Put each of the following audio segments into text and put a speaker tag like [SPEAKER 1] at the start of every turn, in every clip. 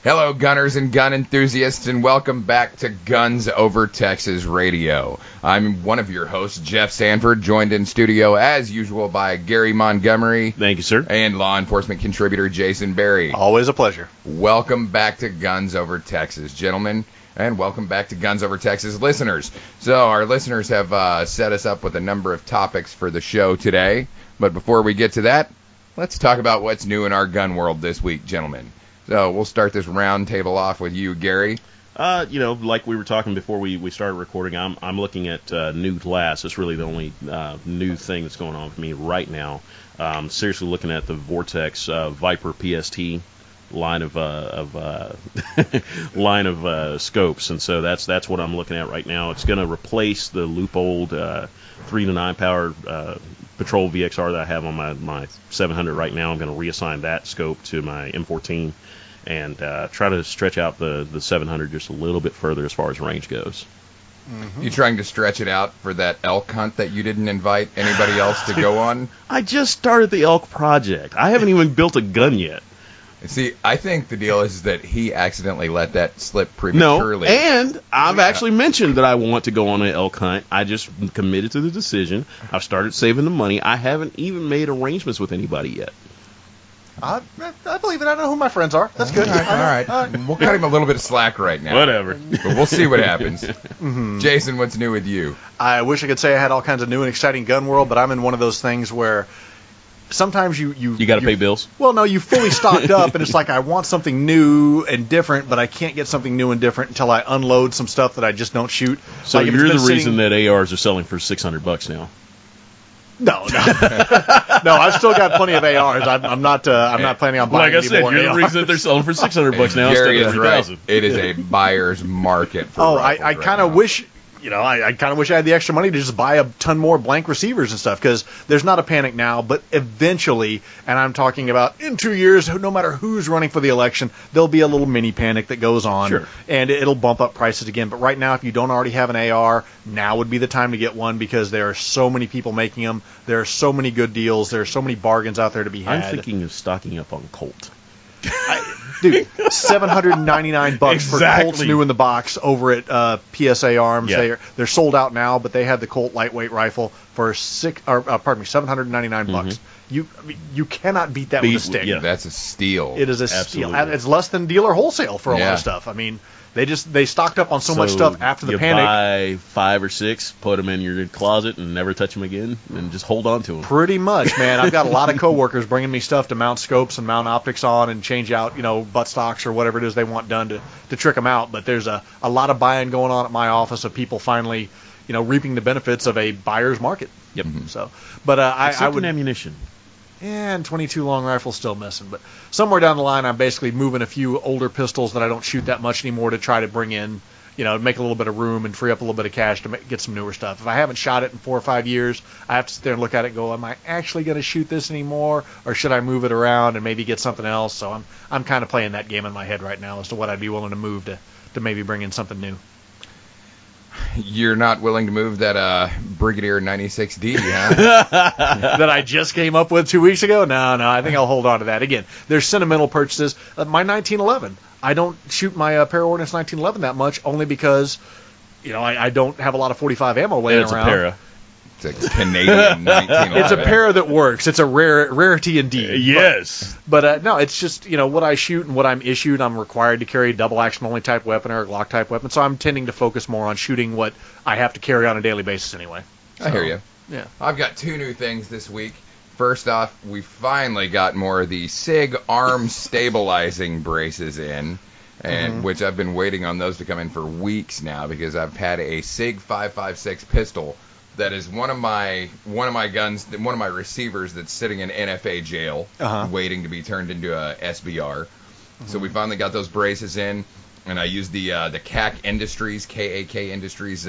[SPEAKER 1] Hello, gunners and gun enthusiasts, and welcome back to Guns Over Texas Radio. I'm one of your hosts, Jeff Sanford, joined in studio as usual by Gary Montgomery.
[SPEAKER 2] Thank you, sir.
[SPEAKER 1] And law enforcement contributor Jason Berry.
[SPEAKER 3] Always a pleasure.
[SPEAKER 1] Welcome back to Guns Over Texas, gentlemen, and welcome back to Guns Over Texas listeners. So our listeners have set us up with a number of topics for the show today, but before we get to that, let's talk about what's new in our gun world this week, gentlemen. So we'll start this round table off with you, Gary.
[SPEAKER 2] Like we were talking before we started recording, I'm looking at new glass. It's really the only new thing that's going on with me right now. Seriously looking at the Vortex Viper PST line of scopes, and so that's what I'm looking at right now. It's going to replace the Leupold 3 to 9 power Patrol VXR that I have on my 700 right now. I'm going to reassign that scope to my M14 and try to stretch out the 700 just a little bit further as far as range goes.
[SPEAKER 1] Mm-hmm. You trying to stretch it out for that elk hunt that you didn't invite anybody else to go on?
[SPEAKER 2] I just started the elk project. I haven't even built a gun yet.
[SPEAKER 1] See, I think the deal is that he accidentally let that slip prematurely.
[SPEAKER 2] No, and I've actually mentioned that I want to go on an elk hunt. I just committed to the decision. I've started saving the money. I haven't even made arrangements with anybody yet.
[SPEAKER 3] I believe it. I know who my friends are. That's good.
[SPEAKER 1] All right. We'll cut him a little bit of slack right now.
[SPEAKER 2] Whatever.
[SPEAKER 1] But we'll see what happens. Mm-hmm. Jason, what's new with you?
[SPEAKER 3] I wish I could say I had all kinds of new and exciting gun world, but I'm in one of those things where sometimes you
[SPEAKER 2] got to pay bills.
[SPEAKER 3] Well, no, you fully stocked up, and it's like I want something new and different, but I can't get something new and different until I unload some stuff that I just don't shoot.
[SPEAKER 2] So like you're the reason that ARs are selling for $600 now.
[SPEAKER 3] No. No, I've still got plenty of ARs. I'm not planning on buying any more ARs.
[SPEAKER 2] Like I said, you're the reason that they're selling for $600 now
[SPEAKER 1] Gary
[SPEAKER 2] instead of $3,000.
[SPEAKER 1] Right. It is a buyer's market for rifles
[SPEAKER 3] I kind of wish... I kind of wish I had the extra money to just buy a ton more blank receivers and stuff, because there's not a panic now, but eventually, and I'm talking about in 2 years, no matter who's running for the election, there'll be a little mini panic that goes on,
[SPEAKER 2] sure,
[SPEAKER 3] and it'll bump up prices again. But right now, if you don't already have an AR, now would be the time to get one, because there are so many people making them. There are so many good deals. There are so many bargains out there to be had.
[SPEAKER 2] I'm thinking of stocking up on Colt.
[SPEAKER 3] Dude, $799 for Colts new in the box over at PSA Arms.
[SPEAKER 2] Yeah.
[SPEAKER 3] They're sold out now, but they had the Colt lightweight rifle for $799. You cannot beat that with a stick.
[SPEAKER 2] Yeah.
[SPEAKER 1] That's a steal.
[SPEAKER 3] It is a steal. It's less than dealer wholesale for a lot of stuff. I mean, they stocked up on so much stuff after the panic.
[SPEAKER 2] You buy 5 or 6, put them in your closet, and never touch them again, and just hold on to them.
[SPEAKER 3] Pretty much, man. I've got a lot of coworkers bringing me stuff to mount scopes and mount optics on and change out, butt stocks or whatever it is they want done to trick them out. But there's a lot of buying going on at my office of people finally, reaping the benefits of a buyer's market.
[SPEAKER 2] Yep.
[SPEAKER 3] So, but I would
[SPEAKER 2] ammunition.
[SPEAKER 3] And 22 long rifle's still missing. But somewhere down the line, I'm basically moving a few older pistols that I don't shoot that much anymore to try to bring in, make a little bit of room and free up a little bit of cash to get some newer stuff. If I haven't shot it in 4 or 5 years, I have to sit there and look at it and go, am I actually going to shoot this anymore? Or should I move it around and maybe get something else? So I'm kind of playing that game in my head right now as to what I'd be willing to move to maybe bring in something new.
[SPEAKER 1] You're not willing to move that Brigadier 96D, huh?
[SPEAKER 3] That I just came up with 2 weeks ago? No, I think I'll hold on to that. Again, there's sentimental purchases. My 1911, I don't shoot my Paraordnance 1911 that much, only because, I don't have a lot of 45 ammo laying around.
[SPEAKER 2] It's a para.
[SPEAKER 1] It's a Canadian 1911.
[SPEAKER 3] It's a para that works. It's a rarity indeed.
[SPEAKER 2] Yes.
[SPEAKER 3] But no, it's just, what I shoot and what I'm issued. I'm required to carry a double action only type weapon or a Glock type weapon, so I'm tending to focus more on shooting what I have to carry on a daily basis anyway.
[SPEAKER 1] I hear you.
[SPEAKER 3] Yeah.
[SPEAKER 1] I've got 2 new things this week. First off, we finally got more of the SIG arm stabilizing braces in, and which I've been waiting on those to come in for weeks now, because I've had a SIG 5.56 pistol that is one of my guns, one of my receivers that's sitting in NFA jail, waiting to be turned into a SBR. So we finally got those braces in, and I used the KAK Industries, K-A-K Industries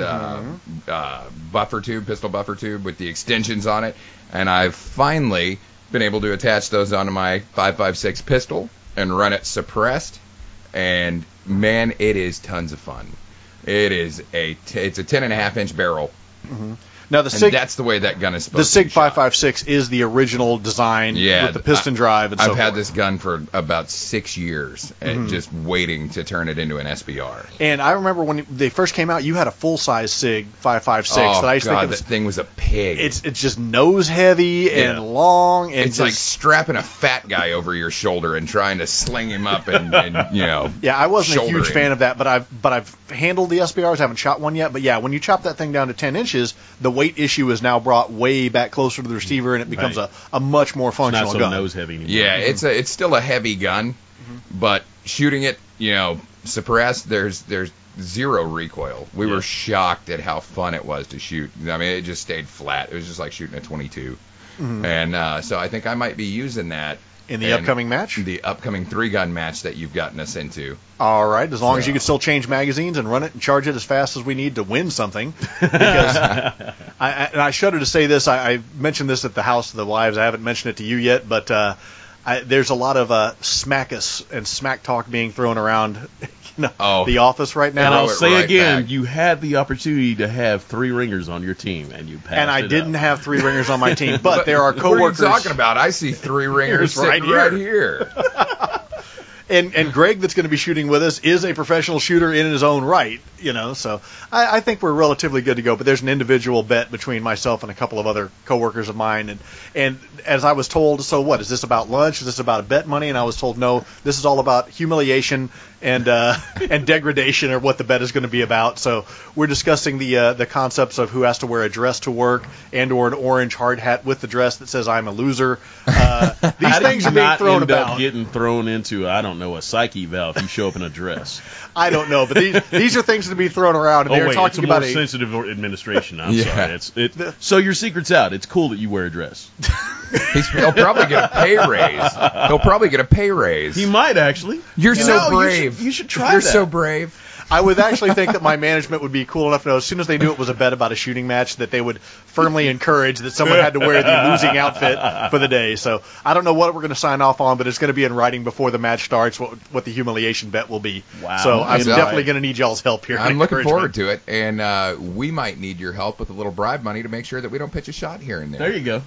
[SPEAKER 1] buffer tube, pistol buffer tube with the extensions on it, and I've finally been able to attach those onto my 5.56 pistol and run it suppressed, and man, it is tons of fun. It's a 10.5-inch barrel.
[SPEAKER 3] Now the
[SPEAKER 1] And
[SPEAKER 3] SIG,
[SPEAKER 1] that's the way that gun is
[SPEAKER 3] the
[SPEAKER 1] supposed to
[SPEAKER 3] SIG
[SPEAKER 1] be shot.
[SPEAKER 3] 556 is the original design with the piston drive and so
[SPEAKER 1] I've had
[SPEAKER 3] forth.
[SPEAKER 1] this gun for about 6 years, and just waiting to turn it into an SBR.
[SPEAKER 3] And I remember when they first came out, you had a full-size SIG 556 that I used to think
[SPEAKER 1] God,
[SPEAKER 3] it was.
[SPEAKER 1] that thing was a pig.
[SPEAKER 3] It's just nose heavy
[SPEAKER 2] Yeah.
[SPEAKER 3] and long, and
[SPEAKER 1] It's like
[SPEAKER 3] just,
[SPEAKER 1] strapping a fat guy over your shoulder and trying to sling him up and
[SPEAKER 3] yeah. I wasn't a huge
[SPEAKER 1] shoulder him.
[SPEAKER 3] fan of that, but I've handled the SBRs. I haven't shot one yet, but yeah, when you chop that thing down to 10 inches, the weight issue is now brought way back closer to the receiver, and it becomes
[SPEAKER 2] Right.
[SPEAKER 3] a much more
[SPEAKER 2] It's
[SPEAKER 3] functional
[SPEAKER 2] not so
[SPEAKER 3] gun.
[SPEAKER 2] nose heavy anymore.
[SPEAKER 1] Yeah, it's still a heavy gun, but shooting it, suppressed, there's zero recoil. We were shocked at how fun it was to shoot. I mean, it just stayed flat. It was just like shooting a 22. And so I think I might be using that
[SPEAKER 3] In the upcoming match?
[SPEAKER 1] the upcoming 3-gun match that you've gotten us into.
[SPEAKER 3] All right, as long as you
[SPEAKER 1] So-
[SPEAKER 3] can still change magazines and run it and charge it as fast as we need to win something. Because I shudder to say this. I mentioned this at the House of the Wives. I haven't mentioned it to you yet, but there's a lot of smackus and smack talk being thrown around the office right now.
[SPEAKER 2] And I'll
[SPEAKER 1] Throw it
[SPEAKER 2] say
[SPEAKER 1] right
[SPEAKER 2] again,
[SPEAKER 1] back.
[SPEAKER 2] you had the opportunity to have 3 ringers on your team, and you passed
[SPEAKER 3] And I
[SPEAKER 2] it
[SPEAKER 3] didn't
[SPEAKER 2] up.
[SPEAKER 3] have 3 ringers on my team, but there are
[SPEAKER 1] What
[SPEAKER 3] coworkers.
[SPEAKER 1] are you talking about? I see 3 ringers
[SPEAKER 3] Right
[SPEAKER 1] sitting right here.
[SPEAKER 3] And Greg, that's going to be shooting with us, is a professional shooter in his own right, So I think we're relatively good to go. But there's an individual bet between myself and a couple of other coworkers of mine, and as I was told, so what is this about lunch? Is this about a bet money? And I was told, no, this is all about humiliation and degradation, or what the bet is going to be about. So we're discussing the concepts of who has to wear a dress to work or an orange hard hat with the dress that says I'm a loser. These
[SPEAKER 2] How do
[SPEAKER 3] things
[SPEAKER 2] you
[SPEAKER 3] are being
[SPEAKER 2] not
[SPEAKER 3] thrown
[SPEAKER 2] end
[SPEAKER 3] about.
[SPEAKER 2] up getting thrown into, I don't know, a psyche valve if you show up in a dress?
[SPEAKER 3] I don't know, but these are things to be thrown around. And
[SPEAKER 2] Oh
[SPEAKER 3] they were
[SPEAKER 2] wait, it's
[SPEAKER 3] talking
[SPEAKER 2] a more
[SPEAKER 3] about
[SPEAKER 2] sensitive administration. I'm
[SPEAKER 1] Yeah.
[SPEAKER 2] sorry. So your secret's out. It's cool that you wear a dress.
[SPEAKER 1] He'll probably get a pay raise. He'll probably get a pay raise.
[SPEAKER 2] He might actually.
[SPEAKER 1] You're
[SPEAKER 2] No,
[SPEAKER 1] so
[SPEAKER 2] you
[SPEAKER 1] brave.
[SPEAKER 2] should- you should try
[SPEAKER 1] You're
[SPEAKER 2] that.
[SPEAKER 1] so brave.
[SPEAKER 3] I would actually think that my management would be cool enough to know, as soon as they knew it was a bet about a shooting match, that they would firmly encourage that someone had to wear the losing outfit for the day. So I don't know what we're going to sign off on, but it's going to be in writing before the match starts what the humiliation bet will be.
[SPEAKER 2] Wow.
[SPEAKER 3] So I'm
[SPEAKER 1] That's all
[SPEAKER 3] definitely
[SPEAKER 1] right.
[SPEAKER 3] going to need y'all's help here.
[SPEAKER 1] I'm looking forward to it, and we might need your help with a little bribe money to make sure that we don't pitch a shot here and there.
[SPEAKER 2] There you go.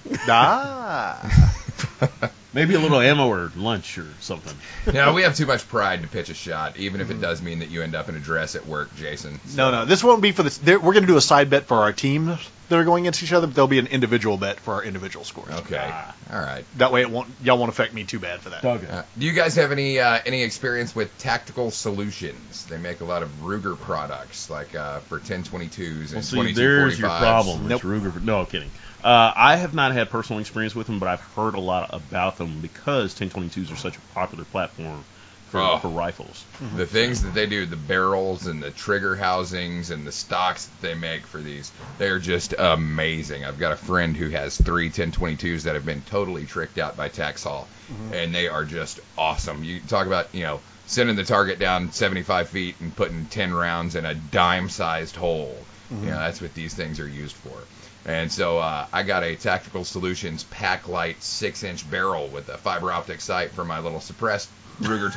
[SPEAKER 3] Ah.
[SPEAKER 2] Maybe a little ammo or lunch or something.
[SPEAKER 1] No, we have too much pride to pitch a shot, even if it does mean that you end up in a dress at work, Jason.
[SPEAKER 3] No, this won't be for this. We're going to do a side bet for our teams that are going against each other, but there'll be an individual bet for our individual scores.
[SPEAKER 1] Okay. All right.
[SPEAKER 3] That way, y'all won't affect me too bad for that.
[SPEAKER 1] Do you guys have any experience with Tactical Solutions? They make a lot of Ruger products, like for 1022s and
[SPEAKER 2] Well, see,
[SPEAKER 1] 2245s.
[SPEAKER 2] there's your problem.
[SPEAKER 3] Nope.
[SPEAKER 2] It's Ruger. No, I'm kidding. I have not had personal experience with them, but I've heard a lot about them because 1022s are such a popular platform for rifles.
[SPEAKER 1] The things that they do, the barrels and the trigger housings and the stocks that they make for these, they're just amazing. I've got a friend who has 3 1022s that have been totally tricked out by Taxol, and they are just awesome. You talk about, sending the target down 75 feet and putting 10 rounds in a dime-sized hole. That's what these things are used for. And so I got a Tactical Solutions Pack Light 6-inch barrel with a fiber optic sight for my little suppressed Ruger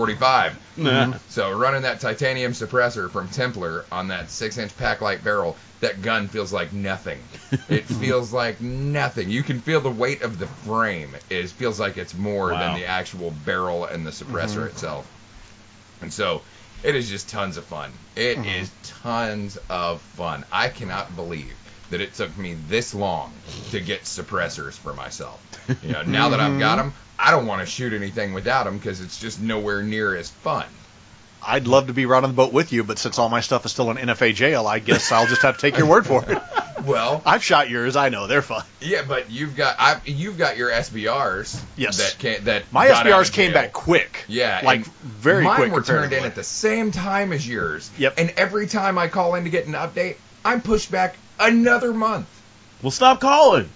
[SPEAKER 1] 2245. So running that titanium suppressor from Templar on that 6-inch Pack Light barrel, that gun feels like nothing. It feels like nothing. You can feel the weight of the frame. It feels like it's more than the actual barrel and the suppressor itself. And so it is just tons of fun. It is tons of fun. I cannot believe that it took me this long to get suppressors for myself. Now that I've got them, I don't want to shoot anything without them because it's just nowhere near as fun.
[SPEAKER 3] I'd love to be right on the boat with you, but since all my stuff is still in NFA jail, I guess I'll just have to take your word for it.
[SPEAKER 1] Well,
[SPEAKER 3] I've shot yours. I know they're fun.
[SPEAKER 1] yeah, but you've got your SBRs.
[SPEAKER 3] Yes.
[SPEAKER 1] That
[SPEAKER 3] My
[SPEAKER 1] got out
[SPEAKER 3] SBRs
[SPEAKER 1] of
[SPEAKER 3] came
[SPEAKER 1] jail.
[SPEAKER 3] back quick.
[SPEAKER 1] Yeah,
[SPEAKER 3] like
[SPEAKER 1] and
[SPEAKER 3] very
[SPEAKER 1] mine
[SPEAKER 3] quick.
[SPEAKER 1] were turned in
[SPEAKER 3] comparatively.
[SPEAKER 1] at the same time as yours.
[SPEAKER 3] Yep.
[SPEAKER 1] And every time I call in to get an update, I'm pushed back another month.
[SPEAKER 2] Well, stop calling.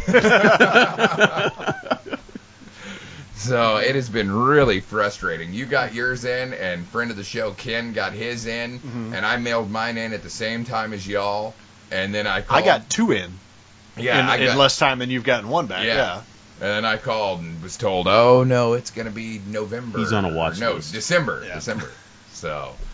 [SPEAKER 1] So it has been really frustrating. You got yours in, and friend of the show Ken got his in, and I mailed mine in at the same time as y'all. And then I called.
[SPEAKER 3] I got 2 in.
[SPEAKER 1] Yeah,
[SPEAKER 3] in less time than you've gotten 1 back. Yeah.
[SPEAKER 1] And then I called and was told, oh no, it's going to be November.
[SPEAKER 2] He's on a watch
[SPEAKER 1] No,
[SPEAKER 2] list.
[SPEAKER 1] December.
[SPEAKER 3] Yeah.
[SPEAKER 1] December. So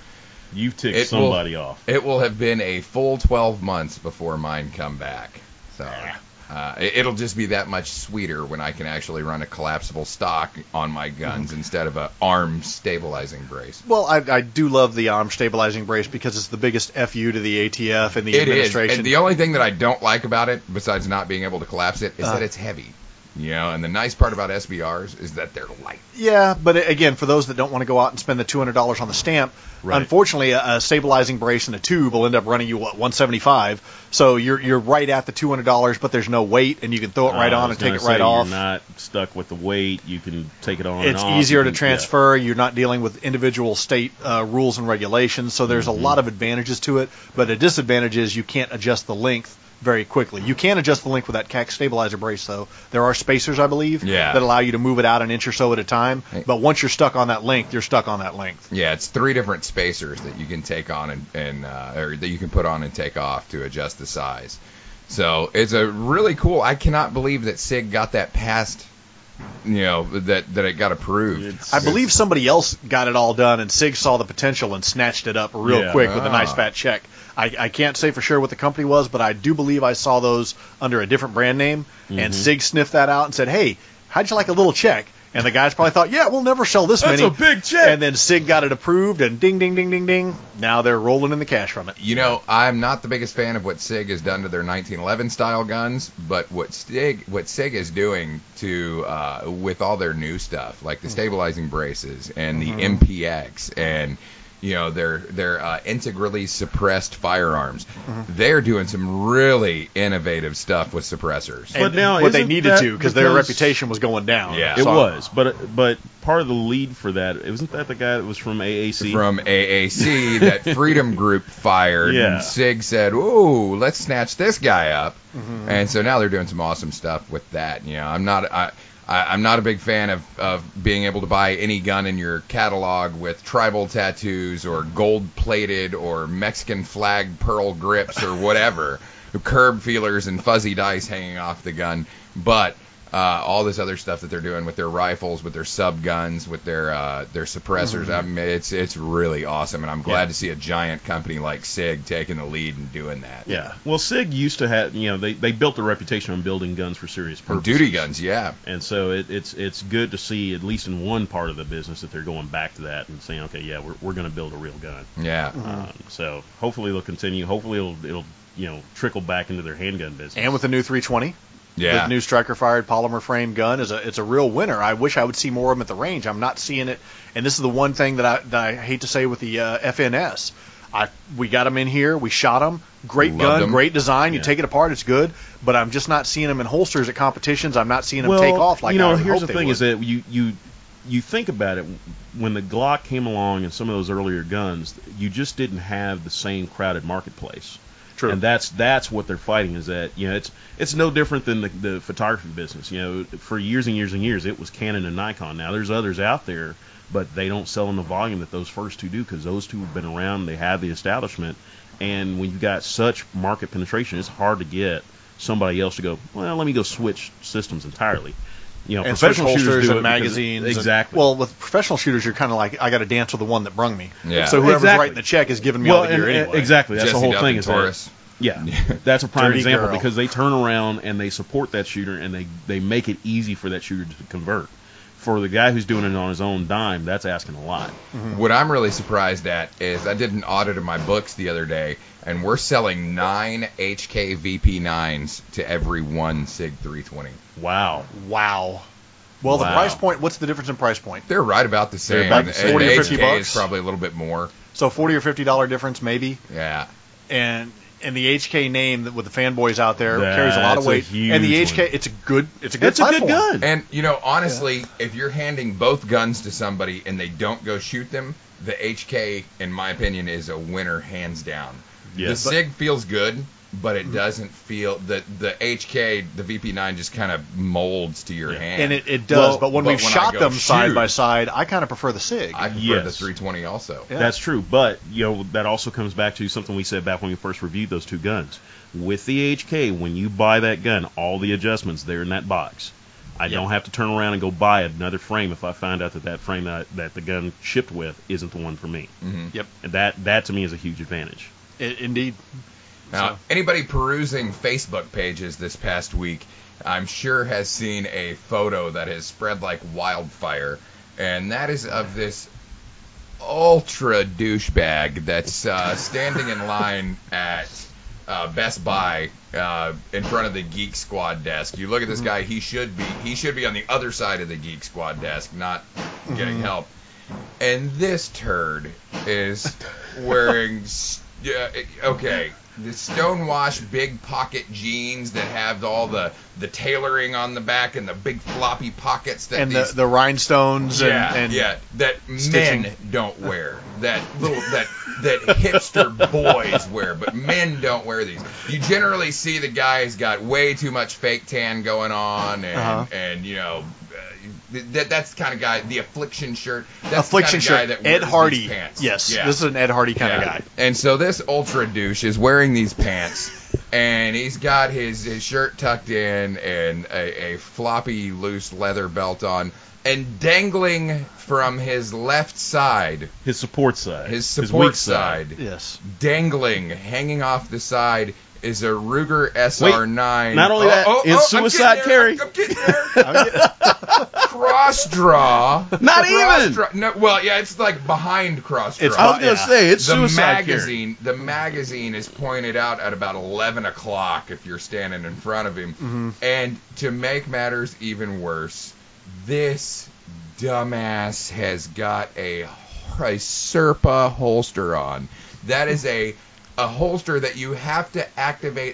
[SPEAKER 2] You've ticked somebody off.
[SPEAKER 1] It will have been a full 12 months before mine come back. So it'll just be that much sweeter when I can actually run a collapsible stock on my guns instead of a arm stabilizing brace.
[SPEAKER 3] Well, I do love the arm stabilizing brace because it's the biggest FU to the ATF and the administration.
[SPEAKER 1] And the only thing that I don't like about it, besides not being able to collapse it, is that it's heavy. You know, and the nice part about SBRs is that they're light.
[SPEAKER 3] Yeah, but again, for those that don't want to go out and spend the $200 on the stamp, unfortunately, a stabilizing brace and a tube will end up running you, $175? So you're right at the $200, but there's no weight, and you can throw it right on and take it right off.
[SPEAKER 2] You're not stuck with the weight. You can take it on
[SPEAKER 3] and off. It's easier to transfer. Yeah. You're not dealing with individual state rules and regulations, so there's a lot of advantages to it. But a disadvantage is you can't adjust the length very quickly. You can adjust the length with that CAC stabilizer brace, though. There are spacers, I believe, that allow you to move it out an inch or so at a time. But once you're stuck on that length, you're stuck on that length.
[SPEAKER 1] Yeah, it's 3 different spacers that you can take on or that you can put on and take off to adjust the size. So it's a really cool. I cannot believe that SIG got that passed. You know, that it got approved.
[SPEAKER 3] I believe somebody else got it all done, and SIG saw the potential and snatched it up real quick with a nice fat check. I can't say for sure what the company was, but I do believe I saw those under a different brand name, and SIG sniffed that out and said, hey, how'd you like a little check? And the guys probably thought, yeah, we'll never sell this many.
[SPEAKER 2] That's a big check.
[SPEAKER 3] And then SIG got it approved, and ding, ding, ding, ding, ding. Now they're rolling in the cash from it.
[SPEAKER 1] You know, I'm not the biggest fan of what SIG has done to their 1911 style guns, but what SIG is doing to with all their new stuff, like the stabilizing braces and the MPX and their integrally suppressed firearms. They're doing some really innovative stuff with suppressors.
[SPEAKER 3] But now, what they needed to, because their reputation was going down.
[SPEAKER 2] Yeah, it was. But part of the lead for that, wasn't that the guy that was from AAC?
[SPEAKER 1] From AAC, that Freedom Group fired.
[SPEAKER 2] Yeah.
[SPEAKER 1] And SIG said, "Ooh, let's snatch this guy up." And so now they're doing some awesome stuff with that. You know, I'm not a big fan of being able to buy any gun in your catalog with tribal tattoos or gold-plated or Mexican flag pearl grips or whatever, curb feelers and fuzzy dice hanging off the gun. But all this other stuff that they're doing with their rifles, with their sub guns, with their suppressors, I mean, it's really awesome, and I'm glad to see a giant company like SIG taking the lead and doing that.
[SPEAKER 2] Yeah. Well, SIG used to have, they built a reputation on building guns for serious purposes.
[SPEAKER 1] Duty guns, yeah.
[SPEAKER 2] And so it's good to see, at least in one part of the business, that they're going back to that and saying, okay, yeah, we're going to build a real gun.
[SPEAKER 1] Yeah.
[SPEAKER 2] So hopefully they'll continue. Hopefully it'll trickle back into their handgun business.
[SPEAKER 3] And with the new 320.
[SPEAKER 1] Yeah.
[SPEAKER 3] The new striker-fired polymer frame gun it's a real winner. I wish I would see more of them at the range. I'm not seeing it, and this is the one thing that I hate to say with the FNS. We got them in here. We shot them. Great gun, great design. You take it apart, it's good. But I'm just not seeing them in holsters at competitions. I'm not seeing them take off like I would
[SPEAKER 2] here's
[SPEAKER 3] hope
[SPEAKER 2] the
[SPEAKER 3] they
[SPEAKER 2] thing
[SPEAKER 3] would.
[SPEAKER 2] is that you think about it, when the Glock came along and some of those earlier guns, you just didn't have the same crowded marketplace.
[SPEAKER 3] True.
[SPEAKER 2] And that's what they're fighting, is that it's no different than the photography business. For years and years and years it was Canon and Nikon. Now there's others out there, but they don't sell in the volume that those first two do, because those two have been around, they have the establishment, and when you've got such market penetration, it's hard to get somebody else to go, well, let me go switch systems entirely.
[SPEAKER 3] And
[SPEAKER 2] professional shooters
[SPEAKER 3] and magazines.
[SPEAKER 2] Exactly.
[SPEAKER 3] Well, with professional shooters, you're kind of like, I got to dance with the one that brung me.
[SPEAKER 1] Yeah.
[SPEAKER 3] So whoever's writing the check is giving me all the gear anyway.
[SPEAKER 2] Exactly. That's
[SPEAKER 1] Jesse
[SPEAKER 2] the whole
[SPEAKER 1] Duff
[SPEAKER 2] thing.
[SPEAKER 1] and Taurus.
[SPEAKER 2] That's a prime
[SPEAKER 3] Dirty
[SPEAKER 2] example,
[SPEAKER 3] girl.
[SPEAKER 2] because they turn around and they support that shooter, and they make it easy for that shooter to convert. For the guy who's doing it on his own dime, that's asking a lot.
[SPEAKER 1] What I'm really surprised at is I did an audit of my books the other day, and we're selling 9 HK VP9s to every one SIG 320.
[SPEAKER 2] Wow.
[SPEAKER 3] Well, the price point, what's the difference in price point?
[SPEAKER 1] They're right about the same.
[SPEAKER 3] About
[SPEAKER 1] The
[SPEAKER 3] 40 or 50
[SPEAKER 1] HK
[SPEAKER 3] bucks?
[SPEAKER 1] is probably a little bit more.
[SPEAKER 3] So $40 or $50 difference, maybe.
[SPEAKER 1] Yeah.
[SPEAKER 3] And the HK name with the fanboys out there
[SPEAKER 2] That's
[SPEAKER 3] carries a lot of weight.
[SPEAKER 2] a huge
[SPEAKER 3] And the HK,
[SPEAKER 2] one.
[SPEAKER 3] it's a good
[SPEAKER 2] It's a good
[SPEAKER 3] platform.
[SPEAKER 2] gun.
[SPEAKER 1] And, honestly, if you're handing both guns to somebody and they don't go shoot them, the HK, in my opinion, is a winner hands down. The SIG feels good, but it doesn't feel the HK, the VP9 just kind of molds to your hand.
[SPEAKER 3] And it does, but when we've
[SPEAKER 1] when
[SPEAKER 3] shot
[SPEAKER 1] I go
[SPEAKER 3] them side
[SPEAKER 1] shoot,
[SPEAKER 3] by side, I kind of prefer the SIG.
[SPEAKER 1] I prefer the 320 also.
[SPEAKER 3] Yeah.
[SPEAKER 2] That's true, but that also comes back to something we said back when we first reviewed those two guns. With the HK, when you buy that gun, all the adjustments, they're in that box. I don't have to turn around and go buy another frame if I find out that frame that the gun shipped with isn't the one for me.
[SPEAKER 1] Mm-hmm.
[SPEAKER 3] Yep.
[SPEAKER 2] And that to me is a huge advantage.
[SPEAKER 3] Indeed.
[SPEAKER 1] Now, anybody perusing Facebook pages this past week, I'm sure has seen a photo that has spread like wildfire, and that is of this ultra douchebag that's standing in line at Best Buy in front of the Geek Squad desk. You look at this guy; he should be on the other side of the Geek Squad desk, not getting help. And this turd is wearing the stonewashed big pocket jeans that have all the tailoring on the back and the big floppy pockets that
[SPEAKER 3] and the rhinestones and
[SPEAKER 1] that
[SPEAKER 3] stitching.
[SPEAKER 1] men don't wear, that hipster boys wear, but men don't wear these. You generally see the guy's got way too much fake tan going on, and you know. That's the kind of guy, the Affliction shirt. That's
[SPEAKER 3] Affliction
[SPEAKER 1] the kind of guy
[SPEAKER 3] shirt.
[SPEAKER 1] that wears
[SPEAKER 3] Ed Hardy.
[SPEAKER 1] these pants.
[SPEAKER 3] Yes, this is an Ed Hardy kind of guy.
[SPEAKER 1] And so this ultra douche is wearing these pants, and he's got his shirt tucked in and a floppy, loose leather belt on, and dangling from his left side,
[SPEAKER 2] His support side.
[SPEAKER 1] his support
[SPEAKER 2] weak side.
[SPEAKER 3] Yes.
[SPEAKER 1] dangling, hanging off the side, is a Ruger SR9.
[SPEAKER 2] Not only that, it's suicide carry.
[SPEAKER 1] I'm getting there. Cross draw.
[SPEAKER 2] Not even.
[SPEAKER 1] No, well, yeah, it's like behind cross draw.
[SPEAKER 2] I was going to say, it's
[SPEAKER 1] the
[SPEAKER 2] suicide
[SPEAKER 1] magazine. The magazine is pointed out at about 11 o'clock if you're standing in front of him.
[SPEAKER 3] Mm-hmm.
[SPEAKER 1] And to make matters even worse, this dumbass has got a Serpa holster on. That is a holster that you have to activate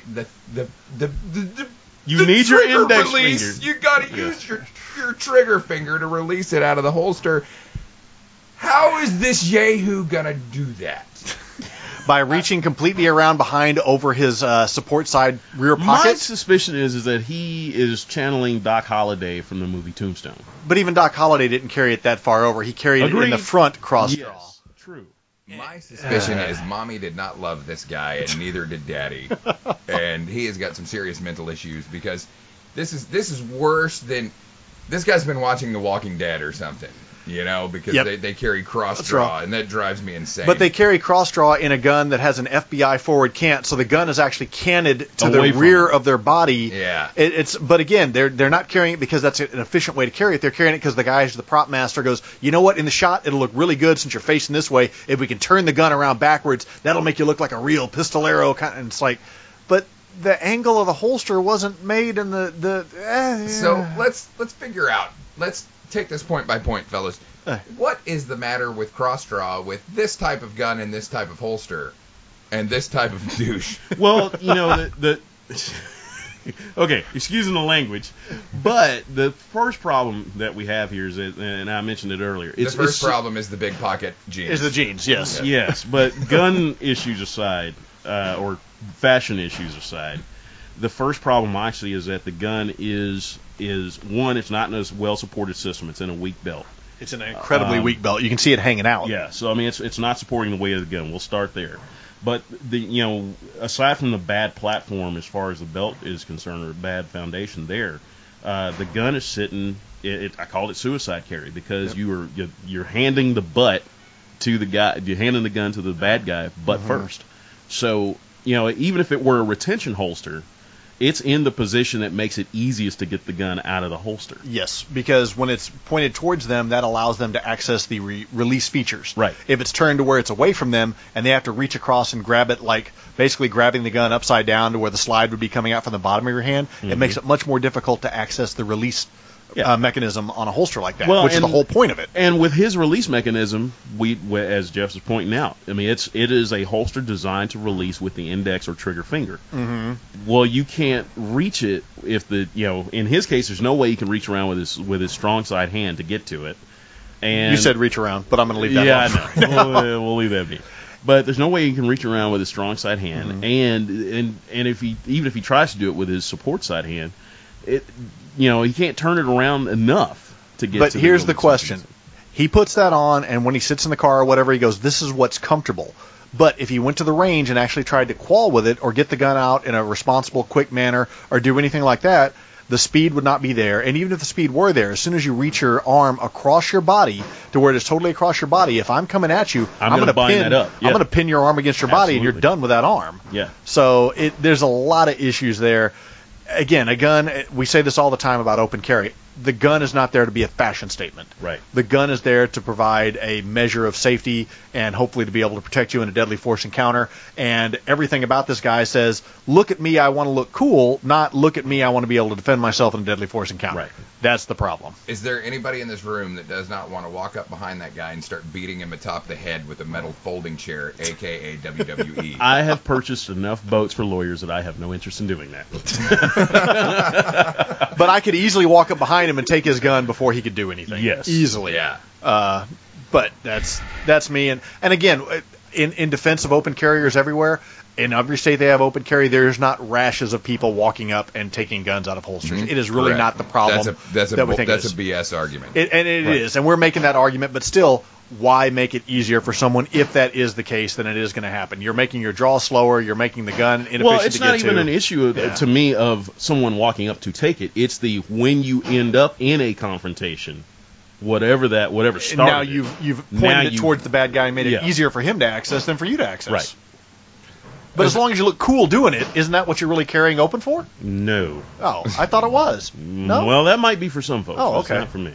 [SPEAKER 2] You need your
[SPEAKER 1] trigger
[SPEAKER 2] index
[SPEAKER 1] release.
[SPEAKER 2] finger.
[SPEAKER 1] You got to use your trigger finger to release it out of the holster. How is this Yahoo gonna do that?
[SPEAKER 3] By reaching completely around behind over his support side rear
[SPEAKER 2] My
[SPEAKER 3] pocket.
[SPEAKER 2] suspicion is that he is channeling Doc Holliday from the movie Tombstone.
[SPEAKER 3] But even Doc Holliday didn't carry it that far over. He carried it in
[SPEAKER 2] Agreed.
[SPEAKER 3] the front cross draw.
[SPEAKER 2] Yes, true.
[SPEAKER 1] My suspicion is Mommy did not love this guy, and neither did Daddy. And he has got some serious mental issues because this is worse than this guy's been watching The Walking Dead or something, you know, because they carry cross draw, and that drives me insane.
[SPEAKER 3] But they carry cross draw in a gun that has an FBI forward cant, so the gun is actually canted to
[SPEAKER 2] Away
[SPEAKER 3] the
[SPEAKER 2] from
[SPEAKER 3] rear
[SPEAKER 2] it.
[SPEAKER 3] of their body.
[SPEAKER 1] Yeah.
[SPEAKER 3] But again, they're not carrying it because that's an efficient way to carry it. They're carrying it because the guy who's the prop master goes, you know what, in the shot it'll look really good since you're facing this way. If we can turn the gun around backwards, that'll make you look like a real pistolero kind. And it's like, but the angle of the holster wasn't made in
[SPEAKER 1] So let's figure out. Let's take this point by point, fellas. What is the matter with cross draw with this type of gun and this type of holster and this type of douche?
[SPEAKER 2] Well, you know, okay, excusing the language, but the first problem that we have here is, and I mentioned it earlier,
[SPEAKER 1] The first problem is the big pocket jeans.
[SPEAKER 3] is the jeans, yes.
[SPEAKER 2] Yes, but gun issues aside, or fashion issues aside, the first problem actually is that the gun is one, it's not in a well-supported system. It's in a weak belt.
[SPEAKER 3] It's an incredibly weak belt. You can see it hanging out.
[SPEAKER 2] Yeah, so I mean, it's not supporting the weight of the gun. We'll start there. But aside from the bad platform as far as the belt is concerned, or bad foundation there, the gun is sitting. I called it suicide carry because you're handing the butt to the guy. You're handing the gun to the bad guy butt first. So even if it were a retention holster, it's in the position that makes it easiest to get the gun out of the holster.
[SPEAKER 3] Yes, because when it's pointed towards them, that allows them to access the release features.
[SPEAKER 2] Right.
[SPEAKER 3] If it's turned to where it's away from them and they have to reach across and grab it, like basically grabbing the gun upside down to where the slide would be coming out from the bottom of your hand, it makes it much more difficult to access the release mechanism on a holster like that, which is the whole point of it.
[SPEAKER 2] And with his release mechanism, as Jeff was pointing out, I mean, it is a holster designed to release with the index or trigger finger. Mm-hmm. Well, you can't reach it if in his case, there's no way he can reach around with his strong side hand to get to it. And
[SPEAKER 3] you said reach around, but I'm going to leave that alone.
[SPEAKER 2] Yeah, I know. We'll leave that be. But there's no way he can reach around with his strong side hand, and if he tries to do it with his support side hand, he can't turn it around enough to get.
[SPEAKER 3] But
[SPEAKER 2] to
[SPEAKER 3] here's the question: he puts that on, and when he sits in the car or whatever, he goes, "This is what's comfortable." But if he went to the range and actually tried to qual with it, or get the gun out in a responsible, quick manner, or do anything like that, the speed would not be there. And even if the speed were there, as soon as you reach your arm across your body to where it is totally across your body, if I'm coming at you, I'm going to
[SPEAKER 2] bind that up. Yeah.
[SPEAKER 3] I'm going to pin your arm against your body, and you're done with that arm.
[SPEAKER 2] Yeah.
[SPEAKER 3] So there's a lot of issues there. Again, a gun, we say this all the time about open carry. The gun is not there to be a fashion statement.
[SPEAKER 2] Right.
[SPEAKER 3] The gun is there to provide a measure of safety and hopefully to be able to protect you in a deadly force encounter. And everything about this guy says, look at me, I want to look cool, not look at me, I want to be able to defend myself in a deadly force encounter.
[SPEAKER 2] Right.
[SPEAKER 3] That's the problem.
[SPEAKER 1] Is there anybody in this room that does not want to walk up behind that guy and start beating him atop the head with a metal folding chair, a.k.a. WWE?
[SPEAKER 2] I have purchased enough boats for lawyers that I have no interest in doing that.
[SPEAKER 3] But I could easily walk up behind him and take his gun before he could do anything.
[SPEAKER 2] Yes.
[SPEAKER 3] Easily.
[SPEAKER 1] Yeah.
[SPEAKER 3] But that's me. And again, in defense of open carriers everywhere, in every state they have open carry, there's not rashes of people walking up and taking guns out of holsters. Mm-hmm. It is really
[SPEAKER 1] Correct.
[SPEAKER 3] not the problem
[SPEAKER 1] That's a
[SPEAKER 3] is.
[SPEAKER 1] BS argument.
[SPEAKER 3] It is, and we're making that argument, but still, why make it easier for someone if that is the case, then it is going to happen. You're making your draw slower, you're making the gun inefficient
[SPEAKER 2] well, it's
[SPEAKER 3] to
[SPEAKER 2] not
[SPEAKER 3] get
[SPEAKER 2] even
[SPEAKER 3] to.
[SPEAKER 2] an issue to me of someone walking up to take it. It's the when you end up in a confrontation, whatever started.
[SPEAKER 3] Now you've pointed it towards the bad guy and made it easier for him to access than for you to access.
[SPEAKER 2] Right.
[SPEAKER 3] But as long as you look cool doing it, isn't that what you're really carrying open for?
[SPEAKER 2] No.
[SPEAKER 3] Oh, I thought it was. No?
[SPEAKER 2] Well, that might be for some folks.
[SPEAKER 3] Oh, okay.
[SPEAKER 2] It's not for me.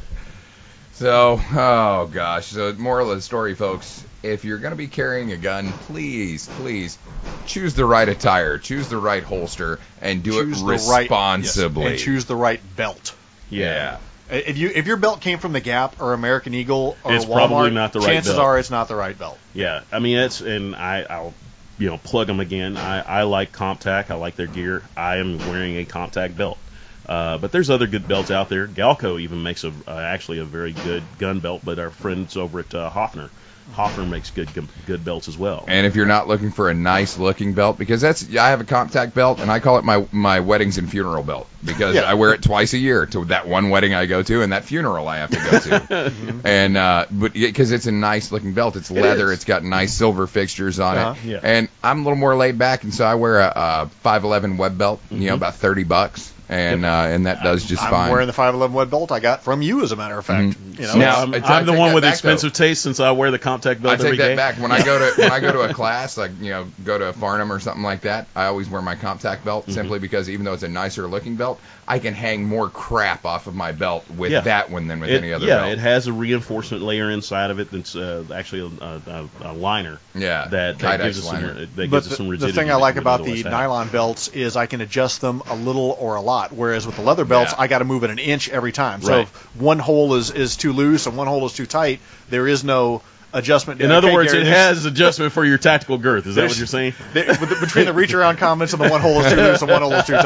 [SPEAKER 1] So, oh gosh. So, moral of the story, folks, if you're going to be carrying a gun, please choose the right attire, choose the right holster, and do it responsibly.
[SPEAKER 3] And choose the right belt.
[SPEAKER 2] Yeah.
[SPEAKER 3] If your belt came from the Gap or American Eagle or
[SPEAKER 2] it's
[SPEAKER 3] Walmart,
[SPEAKER 2] probably not the right
[SPEAKER 3] chances
[SPEAKER 2] belt.
[SPEAKER 3] are it's not the right belt.
[SPEAKER 2] Yeah. I mean, I'll plug them again. I like CompTac. I like their gear. I am wearing a CompTac belt. But there's other good belts out there. Galco even makes actually a very good gun belt, but our friends over at Hofner makes good belts as well.
[SPEAKER 1] And if you're not looking for a nice looking belt, because I have a CompTac belt, and I call it my weddings and funeral belt, because I wear it twice a year to that one wedding I go to and that funeral I have to go to. Mm-hmm. And but because it's a nice looking belt, it's leather, it's got nice silver fixtures on it,
[SPEAKER 2] yeah.
[SPEAKER 1] And I'm a little more laid back, and so I wear a 511 web belt, about $30. And that does just fine.
[SPEAKER 3] I'm wearing the 511 web belt I got from you, as a matter of fact.
[SPEAKER 1] Mm-hmm.
[SPEAKER 2] Now, I'm the one with expensive taste, since I wear the CompTac belt every day.
[SPEAKER 1] I take that back. When I go to a class, like go to a Farnham or something like that, I always wear my CompTac belt, simply because even though it's a nicer looking belt, I can hang more crap off of my belt with that one than with any other belt.
[SPEAKER 2] Yeah, it has a reinforcement layer inside of it that's actually a liner.
[SPEAKER 1] Yeah,
[SPEAKER 2] that gives us some rigidity.
[SPEAKER 3] The thing I like about the nylon belts is I can adjust them a little or a lot, whereas with the leather belts, I got to move it an inch every time. So if one hole is too loose and one hole is too tight, there is no adjustment.
[SPEAKER 2] In other words, Gary, it has adjustment for your tactical girth. Is that what you're saying?
[SPEAKER 3] Between the reach around comments and the one hole is too loose and one hole is too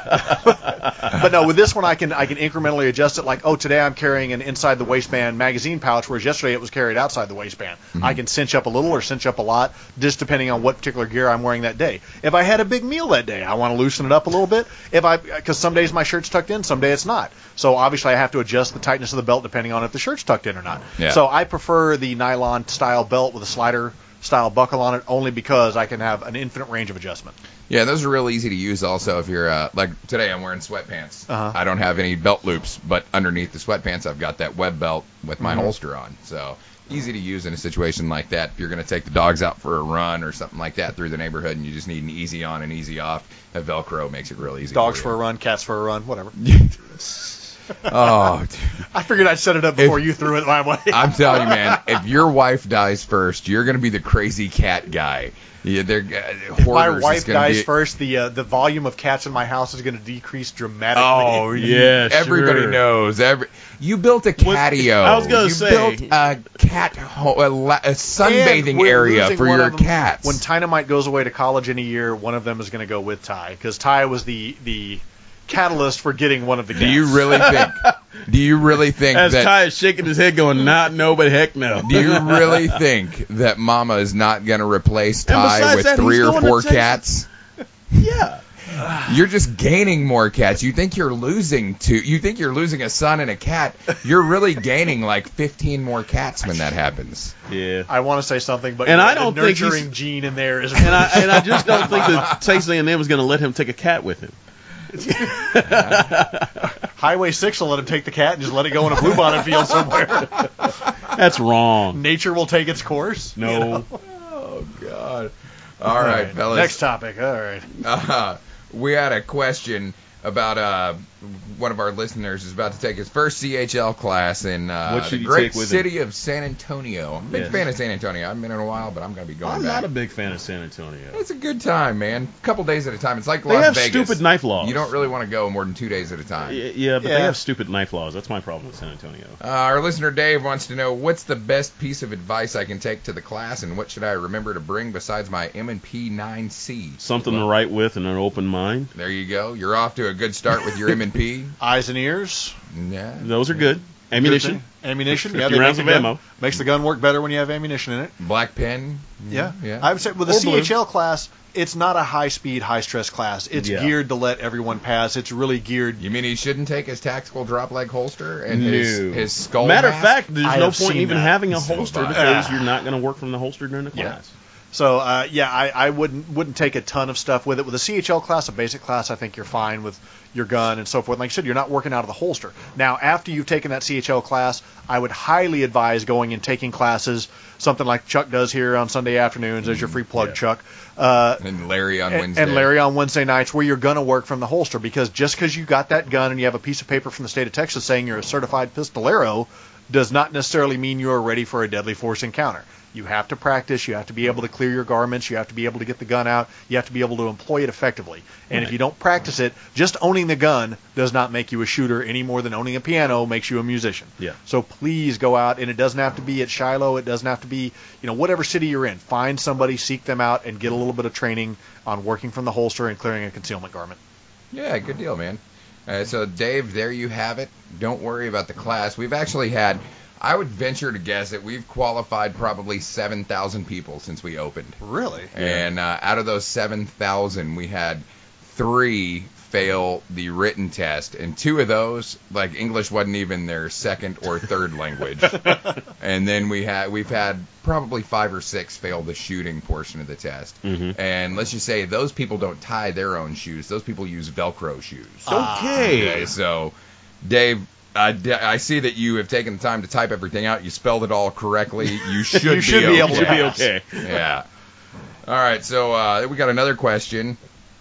[SPEAKER 3] tight. But no, with this one I can incrementally adjust it. Like, today I'm carrying an inside the waistband magazine pouch, whereas yesterday it was carried outside the waistband. Mm-hmm. I can cinch up a little or cinch up a lot, just depending on what particular gear I'm wearing that day. If I had a big meal that day, I want to loosen it up a little bit. Because some days my shirt's tucked in, some day it's not. So obviously I have to adjust the tightness of the belt depending on if the shirt's tucked in or not. Yeah. So I prefer the nylon style belt with a slider style buckle on it, only because I can have an infinite range of adjustment.
[SPEAKER 1] Yeah, those are real easy to use also if you're, like today I'm wearing sweatpants.
[SPEAKER 3] Uh-huh.
[SPEAKER 1] I don't have any belt loops, but underneath the sweatpants I've got that web belt with my holster on. So easy to use in a situation like that. If you're going to take the dogs out for a run or something like that through the neighborhood and you just need an easy on and easy off, that Velcro makes it real easy.
[SPEAKER 3] Dogs for a run, cats for a run, whatever.
[SPEAKER 1] Oh, dude.
[SPEAKER 3] I figured I'd set it up before you threw it my way.
[SPEAKER 1] I'm telling you, man, if your wife dies first, you're going to be the crazy cat guy. Yeah,
[SPEAKER 3] if my wife dies first, the volume of cats in my house is going to decrease dramatically.
[SPEAKER 2] Oh, yeah,
[SPEAKER 1] everybody knows. You built a catio.
[SPEAKER 2] I was going to say.
[SPEAKER 1] You built a cat a sunbathing area for your cats.
[SPEAKER 3] When Dynamite goes away to college in a year, one of them is going to go with Ty, because Ty was the catalyst for getting one of the cats.
[SPEAKER 1] Do you really think
[SPEAKER 2] As
[SPEAKER 1] that
[SPEAKER 2] Ty is shaking his head going, no, but heck no.
[SPEAKER 1] Do you really think that Mama is not going to replace Ty with 3 or 4 cats?
[SPEAKER 2] Yeah.
[SPEAKER 1] You're just gaining more cats. You think you're losing a son and a cat. You're really gaining like 15 more cats when that happens.
[SPEAKER 2] Yeah.
[SPEAKER 3] I want to say something, but
[SPEAKER 2] I don't
[SPEAKER 3] the
[SPEAKER 2] think
[SPEAKER 3] nurturing gene in there is.
[SPEAKER 2] And I just don't think that Texas A&M is going to let him take a cat with him.
[SPEAKER 3] Highway 6 will let him take the cat and just let it go in a bluebonnet field somewhere.
[SPEAKER 2] That's wrong.
[SPEAKER 3] Nature will take its course.
[SPEAKER 2] No.
[SPEAKER 3] You know?
[SPEAKER 1] Oh, God. All right, fellas.
[SPEAKER 3] Next topic. All right.
[SPEAKER 1] We had a question about one of our listeners is about to take his first CHL class in
[SPEAKER 2] What should
[SPEAKER 1] the
[SPEAKER 2] he
[SPEAKER 1] great
[SPEAKER 2] take with
[SPEAKER 1] city of San Antonio. I'm a big
[SPEAKER 2] Yes.
[SPEAKER 1] fan of San Antonio. I haven't been in a while, but I'm going to be going
[SPEAKER 2] I'm
[SPEAKER 1] back.
[SPEAKER 2] not a big fan of San Antonio.
[SPEAKER 1] It's a good time, man. A couple days at a time. It's like
[SPEAKER 2] They
[SPEAKER 1] Las
[SPEAKER 2] have
[SPEAKER 1] Vegas.
[SPEAKER 2] stupid knife laws.
[SPEAKER 1] You don't really want to go more than 2 days at a time.
[SPEAKER 2] Yeah, but
[SPEAKER 3] Yeah.
[SPEAKER 2] they have stupid knife laws. That's my problem with San Antonio.
[SPEAKER 1] Our listener Dave wants to know what's the best piece of advice I can take to the class, and what should I remember to bring besides my M&P 9C?
[SPEAKER 2] Something to write with and an open mind.
[SPEAKER 1] There you go. You're off to a good start with your M&P.
[SPEAKER 3] Eyes and ears.
[SPEAKER 1] Yeah.
[SPEAKER 2] Those are good. Ammunition.
[SPEAKER 3] Good thing. Ammunition.
[SPEAKER 2] 50
[SPEAKER 3] Yeah, they
[SPEAKER 2] rounds
[SPEAKER 3] make
[SPEAKER 2] of
[SPEAKER 3] the gun,
[SPEAKER 2] ammo.
[SPEAKER 3] Makes the gun work better when you have ammunition in it.
[SPEAKER 1] Black pen.
[SPEAKER 3] Yeah.
[SPEAKER 1] Yeah.
[SPEAKER 3] I would say with the
[SPEAKER 2] Or blue.
[SPEAKER 3] CHL class, it's not a high-speed, high-stress class. It's
[SPEAKER 2] Yeah.
[SPEAKER 3] geared to let everyone pass. It's really geared.
[SPEAKER 1] You mean he shouldn't take his tactical drop leg holster and
[SPEAKER 2] No.
[SPEAKER 1] his skull
[SPEAKER 2] Matter
[SPEAKER 1] mask?
[SPEAKER 2] of fact, there's
[SPEAKER 3] I
[SPEAKER 2] no
[SPEAKER 3] have
[SPEAKER 2] point
[SPEAKER 3] seen
[SPEAKER 2] even
[SPEAKER 3] that.
[SPEAKER 2] having a
[SPEAKER 1] So
[SPEAKER 2] holster
[SPEAKER 1] have I.
[SPEAKER 2] because you're not going to work from the holster during the class.
[SPEAKER 3] So I wouldn't take a ton of stuff with it. With a CHL class, a basic class, I think you're fine with your gun and so forth. Like I said, you're not working out of the holster. Now, after you've taken that CHL class, I would highly advise going and taking classes, something like Chuck does here on Sunday afternoons. There's your free plug,
[SPEAKER 2] Yeah.
[SPEAKER 3] Chuck.
[SPEAKER 1] And Larry on Wednesday.
[SPEAKER 3] And Larry on Wednesday nights, where you're going to work from the holster, because just because you got that gun and you have a piece of paper from the state of Texas saying you're a certified pistolero does not necessarily mean you are ready for a deadly force encounter. You have to practice. You have to be able to clear your garments. You have to be able to get the gun out. You have to be able to employ it effectively. And if you don't practice it, just owning the gun does not make you a shooter any more than owning a piano makes you a musician.
[SPEAKER 2] Yeah.
[SPEAKER 3] So please go out, and it doesn't have to be at Shiloh. It doesn't have to be, whatever city you're in. Find somebody, seek them out, and get a little bit of training on working from the holster and clearing a concealment garment.
[SPEAKER 1] Yeah, good deal, man. So, Dave, there you have it. Don't worry about the class. We've actually had, I would venture to guess that we've qualified probably 7,000 people since we opened.
[SPEAKER 3] Really?
[SPEAKER 1] And out of those 7,000, we had 3 fail the written test, and 2 of those, like, English wasn't even their second or third language. And then we've had probably 5 or 6 fail the shooting portion of the test.
[SPEAKER 2] Mm-hmm.
[SPEAKER 1] And let's just say those people don't tie their own shoes. Those people use Velcro shoes.
[SPEAKER 2] Okay.
[SPEAKER 1] So, Dave, I see that you have taken the time to type everything out. You spelled it all correctly. You should,
[SPEAKER 3] You should be able to
[SPEAKER 2] Should be
[SPEAKER 3] pass.
[SPEAKER 2] okay.
[SPEAKER 1] Yeah. All right, so we got another question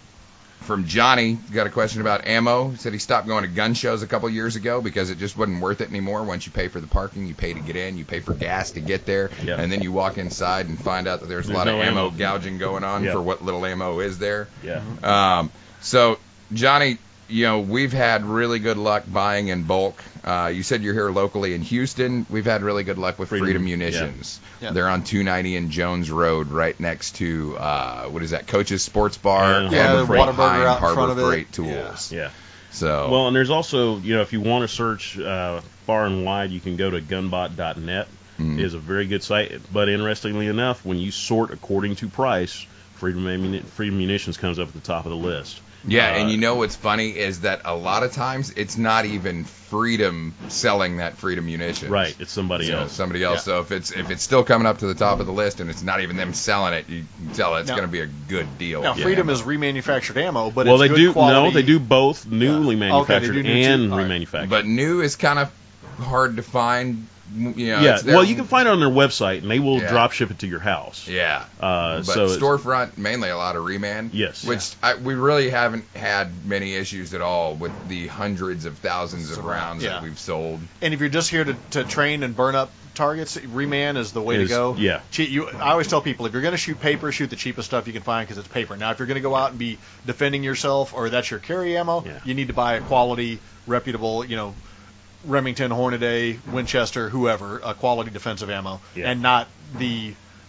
[SPEAKER 1] from Johnny. Got a question about ammo. He said he stopped going to gun shows a couple years ago because it just wasn't worth it anymore. Once you pay for the parking, you pay to get in, you pay for gas to get there,
[SPEAKER 2] Yeah.
[SPEAKER 1] and then you walk inside and find out that there's a lot
[SPEAKER 2] no
[SPEAKER 1] of ammo
[SPEAKER 2] ammo.
[SPEAKER 1] gouging going on
[SPEAKER 2] Yeah.
[SPEAKER 1] for what little ammo is there.
[SPEAKER 2] Yeah.
[SPEAKER 1] So, Johnny, we've had really good luck buying in bulk. You said you're here locally in Houston. We've had really good luck with Freedom Munitions.
[SPEAKER 3] Yeah.
[SPEAKER 1] They're on 290 and Jones Road, right next to, what is that, Coach's Sports Bar?
[SPEAKER 2] Yeah,
[SPEAKER 1] and
[SPEAKER 3] the Whataburger
[SPEAKER 1] behind
[SPEAKER 3] out in
[SPEAKER 1] Harbor
[SPEAKER 3] front of it.
[SPEAKER 1] Freight Tools.
[SPEAKER 2] Yeah.
[SPEAKER 1] So,
[SPEAKER 2] Well, and there's also, if you want to search far and wide, you can go to gunbot.net. Is a very good site. But interestingly enough, when you sort according to price, Freedom Munitions comes up at the top of the list.
[SPEAKER 1] yeah, and what's funny is that a lot of times it's not even Freedom selling that Freedom Munitions.
[SPEAKER 2] Right, it's somebody else.
[SPEAKER 1] Somebody else.
[SPEAKER 3] Yeah.
[SPEAKER 1] So if it's still coming up to the top of the list and it's not even them selling it, you can tell it's
[SPEAKER 3] Now-
[SPEAKER 1] going to be a good deal.
[SPEAKER 3] Now,
[SPEAKER 1] Yeah.
[SPEAKER 3] Freedom is remanufactured ammo, but
[SPEAKER 2] Well,
[SPEAKER 3] it's
[SPEAKER 2] they
[SPEAKER 3] good
[SPEAKER 2] do
[SPEAKER 3] quality.
[SPEAKER 2] they do both newly
[SPEAKER 3] Yeah. Okay, they
[SPEAKER 2] manufactured
[SPEAKER 3] do new
[SPEAKER 2] and
[SPEAKER 3] too. All right.
[SPEAKER 2] remanufactured.
[SPEAKER 1] But new is kind of hard to find.
[SPEAKER 2] yeah,
[SPEAKER 1] it's their-
[SPEAKER 2] well, you can find it on their website, and they will
[SPEAKER 1] Yeah.
[SPEAKER 2] drop ship it to your house.
[SPEAKER 1] Yeah. But
[SPEAKER 2] so it's-
[SPEAKER 1] storefront, mainly a lot of reman.
[SPEAKER 2] Yes.
[SPEAKER 1] Which we really haven't had many issues at all with the hundreds of thousands of rounds
[SPEAKER 3] Yeah.
[SPEAKER 1] that we've sold.
[SPEAKER 3] And if you're just here to train and burn up targets, reman is the way to go.
[SPEAKER 2] Yeah.
[SPEAKER 3] I always tell people, if you're going to shoot paper, shoot the cheapest stuff you can find because it's paper. Now, if you're going to go out and be defending yourself or that's your carry ammo,
[SPEAKER 2] Yeah.
[SPEAKER 3] you need to buy a quality, reputable, Remington, Hornaday, Winchester, whoever, a quality defensive ammo,
[SPEAKER 2] Yeah.
[SPEAKER 3] and not the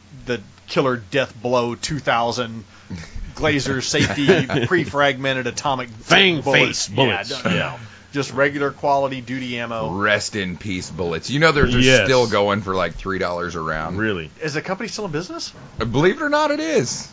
[SPEAKER 3] killer death blow 2000 Glazer safety pre-fragmented atomic
[SPEAKER 2] Fang-face bullets.
[SPEAKER 3] Yeah, just regular quality duty ammo.
[SPEAKER 1] Rest in peace bullets. They're
[SPEAKER 2] Yes.
[SPEAKER 1] still going for like $3 a round.
[SPEAKER 2] Really,
[SPEAKER 3] Is the company still in business?
[SPEAKER 1] Believe it or not, it is.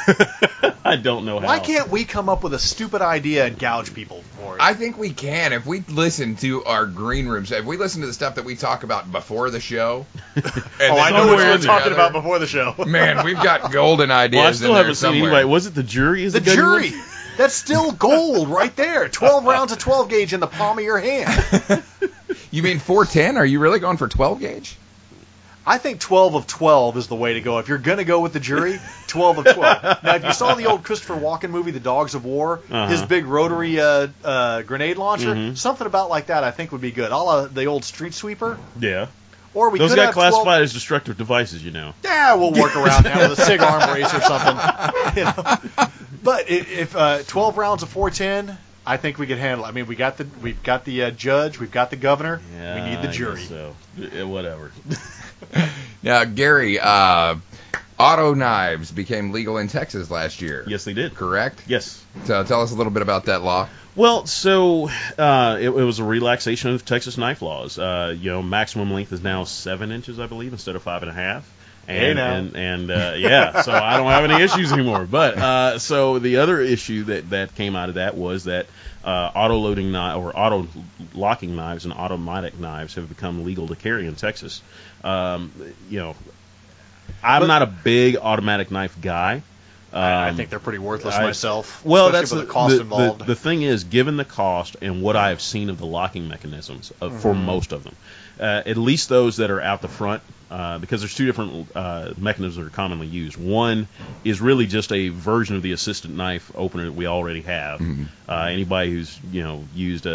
[SPEAKER 2] I don't know how.
[SPEAKER 3] Why can't we come up with a stupid idea and gouge people for it?
[SPEAKER 1] I think we can if we listen to our green rooms. If we listen to the stuff that we talk about before the show.
[SPEAKER 3] I know what
[SPEAKER 1] we're
[SPEAKER 3] we were talking about before the show.
[SPEAKER 1] Man, we've got golden ideas.
[SPEAKER 2] Well, I still
[SPEAKER 1] in there
[SPEAKER 2] haven't seen
[SPEAKER 1] somewhere.
[SPEAKER 2] anybody. Was it the jury? Is
[SPEAKER 3] The
[SPEAKER 2] a good
[SPEAKER 3] jury.
[SPEAKER 2] one?
[SPEAKER 3] That's still gold right there. 12 rounds of 12 gauge in the palm of your hand.
[SPEAKER 1] You mean 410? Are you really going for 12 gauge?
[SPEAKER 3] I think 12 of 12 is the way to go. If you're going to go with the jury, 12 of 12. Now, if you saw the old Christopher Walken movie, The Dogs of War, his big rotary grenade launcher, something about like that I think would be good. A la the old Street Sweeper.
[SPEAKER 2] Yeah.
[SPEAKER 3] Or we
[SPEAKER 2] Those
[SPEAKER 3] could
[SPEAKER 2] got
[SPEAKER 3] have
[SPEAKER 2] classified
[SPEAKER 3] 12...
[SPEAKER 2] as destructive devices,
[SPEAKER 3] Yeah, we'll work around that with a SIG arm brace or something. But if 12 rounds of 410, I think we could handle it. I mean, we've got the judge, we've got the governor,
[SPEAKER 2] Yeah,
[SPEAKER 3] we need the jury.
[SPEAKER 2] So whatever.
[SPEAKER 1] Now, Gary, auto knives became legal in Texas last year.
[SPEAKER 2] Yes, they did.
[SPEAKER 1] Correct?
[SPEAKER 2] Yes.
[SPEAKER 1] So tell us a little bit about that law.
[SPEAKER 2] Well, so it was a relaxation of Texas knife laws. Maximum length is now 7 inches, I believe, instead of 5.5. And yeah, so I don't have any issues anymore. But so the other issue that came out of that was that auto locking knives and automatic knives have become legal to carry in Texas. I'm not a big automatic knife guy.
[SPEAKER 3] I think they're pretty worthless myself.
[SPEAKER 2] Well,
[SPEAKER 3] especially
[SPEAKER 2] that's
[SPEAKER 3] with the cost involved.
[SPEAKER 2] The thing is, given the cost and what I have seen of the locking mechanisms for most of them, at least those that are out the front, because there's two different mechanisms that are commonly used. One is really just a version of the assistant knife opener that we already have. Anybody who's used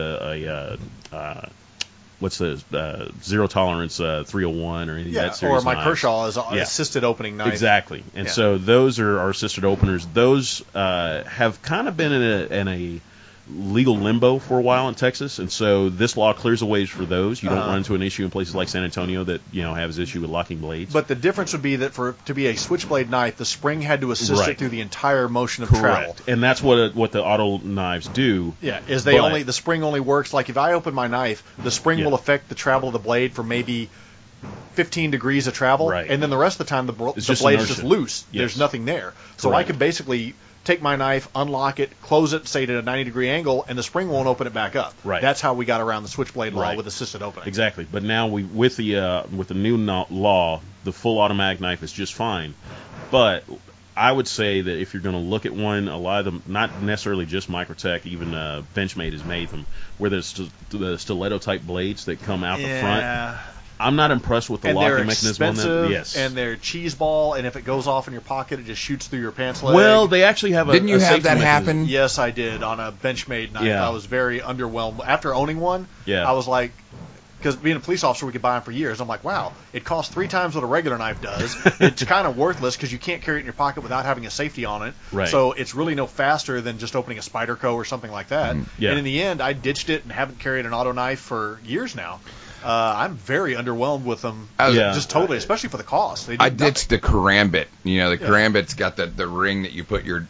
[SPEAKER 2] what's the zero tolerance 301 or any of that series
[SPEAKER 3] or my
[SPEAKER 2] knives.
[SPEAKER 3] Kershaw is assisted opening knife.
[SPEAKER 2] Exactly. And so those are our assisted openers. Those have kind of been in a legal limbo for a while in Texas, and so this law clears the way for those. You don't run into an issue in places like San Antonio that have this issue with locking blades.
[SPEAKER 3] But the difference would be that to be a switchblade knife, the spring had to assist it through the entire motion of travel.
[SPEAKER 2] And that's what the auto knives do.
[SPEAKER 3] Yeah, the spring only works like if I open my knife, the spring will affect the travel of the blade for maybe 15 degrees of travel, and then the rest of the time the blade is just loose. Yes. There's nothing there. So I could basically take my knife, unlock it, close it, say at a 90-degree angle, and the spring won't open it back up.
[SPEAKER 2] Right.
[SPEAKER 3] That's how we got around the switchblade law with assisted opening.
[SPEAKER 2] Exactly. But now with the new law, the full automatic knife is just fine. But I would say that if you're going to look at one, a lot of them, not necessarily just Microtech, even Benchmade has made them, where there's the stiletto-type blades that come out the front. I'm not impressed with the locking mechanism on them. Yes.
[SPEAKER 3] And they're cheese ball, and if it goes off in your pocket, it just shoots through your pants leg.
[SPEAKER 2] Well, they actually have
[SPEAKER 1] Didn't you have that
[SPEAKER 2] mechanism.
[SPEAKER 1] happen?
[SPEAKER 3] Yes, I did on a Benchmade knife.
[SPEAKER 2] Yeah.
[SPEAKER 3] I was very underwhelmed. After owning one, I was like, because being a police officer, we could buy them for years. I'm like, wow, it costs 3 times what a regular knife does. It's kind of worthless because you can't carry it in your pocket without having a safety on it.
[SPEAKER 2] Right.
[SPEAKER 3] So it's really no faster than just opening a Spyderco or something like that.
[SPEAKER 2] Yeah.
[SPEAKER 3] And in the end, I ditched it and haven't carried an auto knife for years now. I'm very underwhelmed with them, just totally, especially for the cost.
[SPEAKER 1] I ditched the Karambit. The Karambit's got the ring that you put your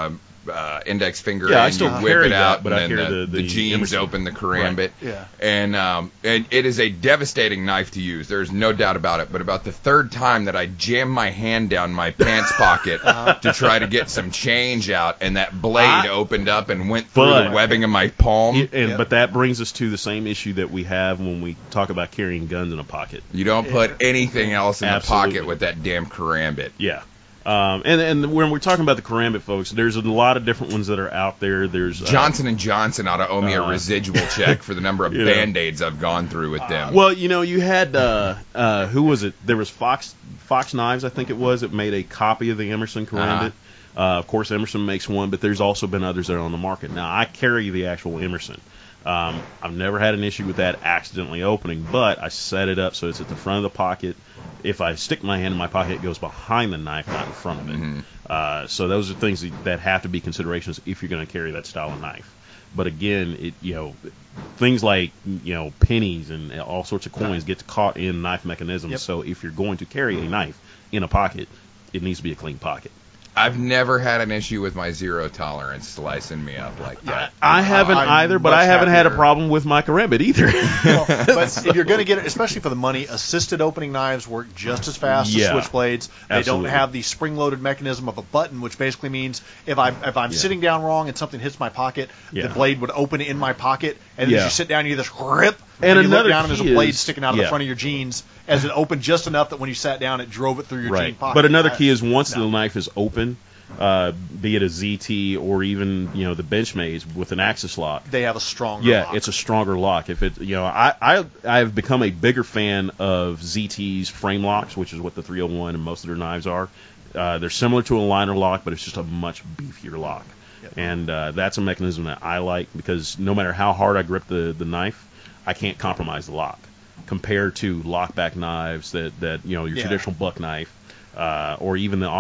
[SPEAKER 1] index finger in,
[SPEAKER 2] I still
[SPEAKER 1] you whip it out,
[SPEAKER 2] but
[SPEAKER 1] and
[SPEAKER 2] I
[SPEAKER 1] then the jeans
[SPEAKER 2] Emerson.
[SPEAKER 1] open the Karambit.
[SPEAKER 3] Right.
[SPEAKER 1] And it is a devastating knife to use. There's no doubt about it. But about the third time that I jammed my hand down my pants pocket to try to get some change out, and that blade opened up and went through the webbing of my palm.
[SPEAKER 2] But that brings us to the same issue that we have when we talk about carrying guns in a pocket.
[SPEAKER 1] You don't put anything else in the pocket with that damn Karambit.
[SPEAKER 2] Yeah. And when we're talking about the Karambit, folks, there's a lot of different ones that are out there. There's
[SPEAKER 1] Johnson & Johnson ought to owe me a residual check for the number of Band-Aids I've gone through with them.
[SPEAKER 2] Well, you had who was it? There was Fox Knives, I think it was. It made a copy of the Emerson Karambit. Of course, Emerson makes one, but there's also been others that are on the market. Now, I carry the actual Emerson. I've never had an issue with that accidentally opening, but I set it up so it's at the front of the pocket. If I stick my hand in my pocket, it goes behind the knife, not in front of it. So those are things that have to be considerations if you're going to carry that style of knife. But again, things like pennies and all sorts of coins get caught in knife mechanisms. Yep. So if you're going to carry a knife in a pocket, it needs to be a clean pocket.
[SPEAKER 1] I've never had an issue with my zero tolerance slicing me up like that.
[SPEAKER 2] I haven't either, but I haven't had a problem with my Karambit either.
[SPEAKER 3] But if you're going to get it, especially for the money, assisted opening knives work just as fast as switchblades. They don't have the spring-loaded mechanism of a button, which basically means if I'm sitting down wrong and something hits my pocket, the blade would open in my pocket, and as you sit down, you just rip. And you look down and there's a blade sticking out of the front of your jeans as it opened just enough that when you sat down, it drove it through your jean pocket.
[SPEAKER 2] But another key is once the knife is open, be it a ZT or even the Benchmays with an Axis lock.
[SPEAKER 3] They have a stronger lock.
[SPEAKER 2] It's a stronger lock. If it, I've become a bigger fan of ZT's frame locks, which is what the 301 and most of their knives are. They're similar to a liner lock, but it's just a much beefier lock. Yep. And that's a mechanism that I like because no matter how hard I grip the knife, I can't compromise the lock compared to lockback knives that your traditional buck knife or even the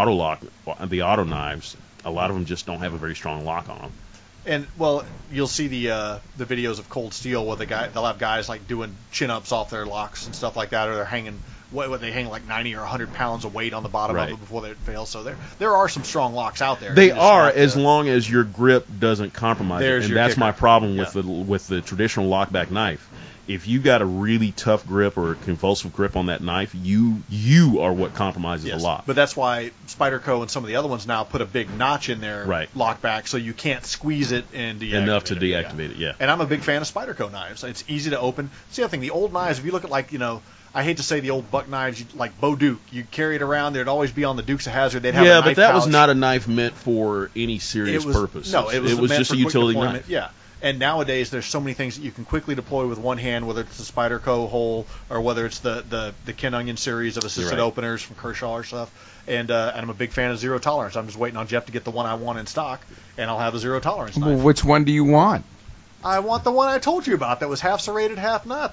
[SPEAKER 2] auto knives. A lot of them just don't have a very strong lock on them.
[SPEAKER 3] And you'll see the videos of Cold Steel where they'll have guys like doing chin ups off their locks and stuff like that, or they're hanging. They hang like 90 or 100 pounds of weight on the bottom of it before they fail. So there are some strong locks out there.
[SPEAKER 2] They are, as long as your grip doesn't compromise it. And that's my problem with the traditional lockback knife. If you got a really tough grip or a convulsive grip on that knife, you are what compromises the lock.
[SPEAKER 3] But that's why Spyderco and some of the other ones now put a big notch in their lockback so you can't squeeze it and deactivate
[SPEAKER 2] enough to deactivate it. Yeah.
[SPEAKER 3] And I'm a big fan of Spyderco knives. It's easy to open. See, the other thing, the old knives, if you look at I hate to say the old buck knives, like Bo Duke. You carry it around. There'd always be on the Dukes of Hazzard. They'd have a knife
[SPEAKER 2] but that
[SPEAKER 3] pouch.
[SPEAKER 2] was not a knife meant for any serious purpose.
[SPEAKER 3] No, it was
[SPEAKER 2] just a utility knife.
[SPEAKER 3] Yeah. And nowadays, there's so many things that you can quickly deploy with one hand, whether it's the Spyderco hole or whether it's the Ken Onion series of assisted openers from Kershaw or stuff. And I'm a big fan of zero tolerance. I'm just waiting on Jeff to get the one I want in stock, and I'll have a zero tolerance knife.
[SPEAKER 1] Well, which one do you want?
[SPEAKER 3] I want the one I told you about that was half serrated, half not.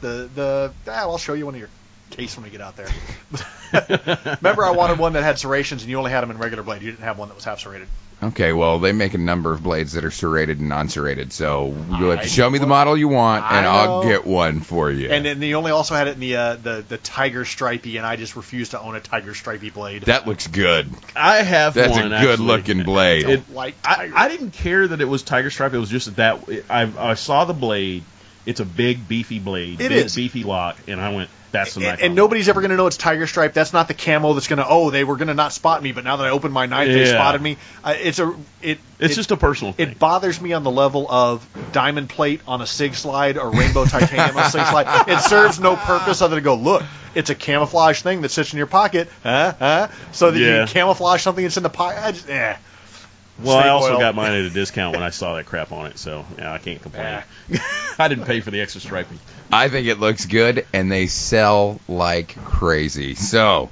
[SPEAKER 3] I'll show you one of your case when we get out there. Remember, I wanted one that had serrations, and you only had them in regular blade. You didn't have one that was half serrated.
[SPEAKER 1] Okay, well, they make a number of blades that are serrated and non-serrated, so you'll have to show me the model you want, and I'll get one for you.
[SPEAKER 3] And then you only also had it in the tiger stripey, and I just refuse to own a tiger stripey blade.
[SPEAKER 1] That looks good.
[SPEAKER 2] I have
[SPEAKER 1] That's
[SPEAKER 2] one.
[SPEAKER 1] That's a good-looking blade.
[SPEAKER 2] I didn't care that it was tiger stripe. It was just that I saw the blade. It's a big, beefy blade. Beefy lock, and I went, that's the knife.
[SPEAKER 3] And nobody's ever going to know it's tiger stripe. That's not the camo that's going to, they were going to not spot me, but now that I opened my knife, they spotted me. It's
[SPEAKER 2] just a personal thing.
[SPEAKER 3] It bothers me on the level of diamond plate on a SIG slide or rainbow titanium on a SIG slide. It serves no purpose other than to go, look, it's a camouflage thing that sits in your pocket, so that you can camouflage something that's in the pocket.
[SPEAKER 2] Well, I also got mine at a discount when I saw that crap on it, so I can't complain. I didn't pay for the extra striping.
[SPEAKER 1] I think it looks good, and they sell like crazy. So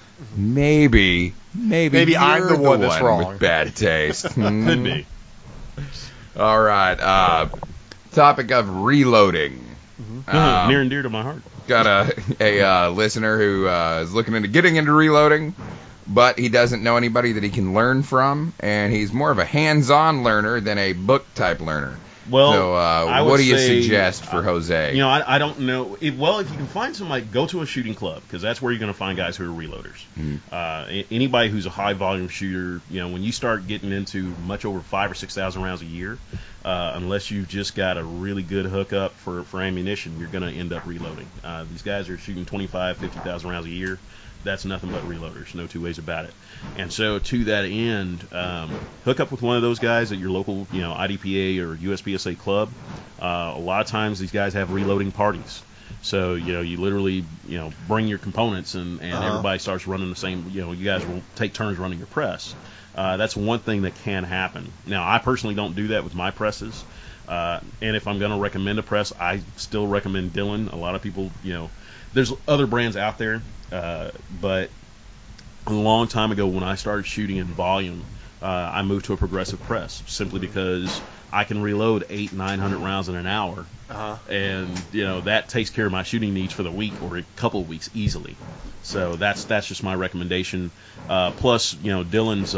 [SPEAKER 1] maybe
[SPEAKER 3] I'm the one that's wrong
[SPEAKER 1] with bad taste.
[SPEAKER 2] Could be.
[SPEAKER 1] All right. Topic of reloading.
[SPEAKER 2] Near and dear to my heart.
[SPEAKER 1] Got a listener who is looking into getting into reloading, but he doesn't know anybody that he can learn from, and he's more of a hands-on learner than a book-type learner.
[SPEAKER 2] Well,
[SPEAKER 1] so what do you suggest for Jose?
[SPEAKER 2] I don't know. If you can find somebody, go to a shooting club, because that's where you're going to find guys who are reloaders. Anybody who's a high-volume shooter, when you start getting into much over 5,000 or 6,000 rounds a year, unless you've just got a really good hookup for ammunition, you're going to end up reloading. These guys are shooting 25,000, 50,000 rounds a year. That's nothing but reloaders, no two ways about it. And so to that end, hook up with one of those guys at your local, IDPA or USPSA club. A lot of times these guys have reloading parties. So, you literally, bring your components and everybody starts running the same, you guys will take turns running your press. That's one thing that can happen. Now, I personally don't do that with my presses. And if I'm going to recommend a press, I still recommend Dillon. A lot of people, there's other brands out there. But a long time ago when I started shooting in volume, I moved to a progressive press simply because I can reload 800-900 rounds in an hour, and that takes care of my shooting needs for the week or a couple of weeks easily. So that's just my recommendation. Plus, Dillon's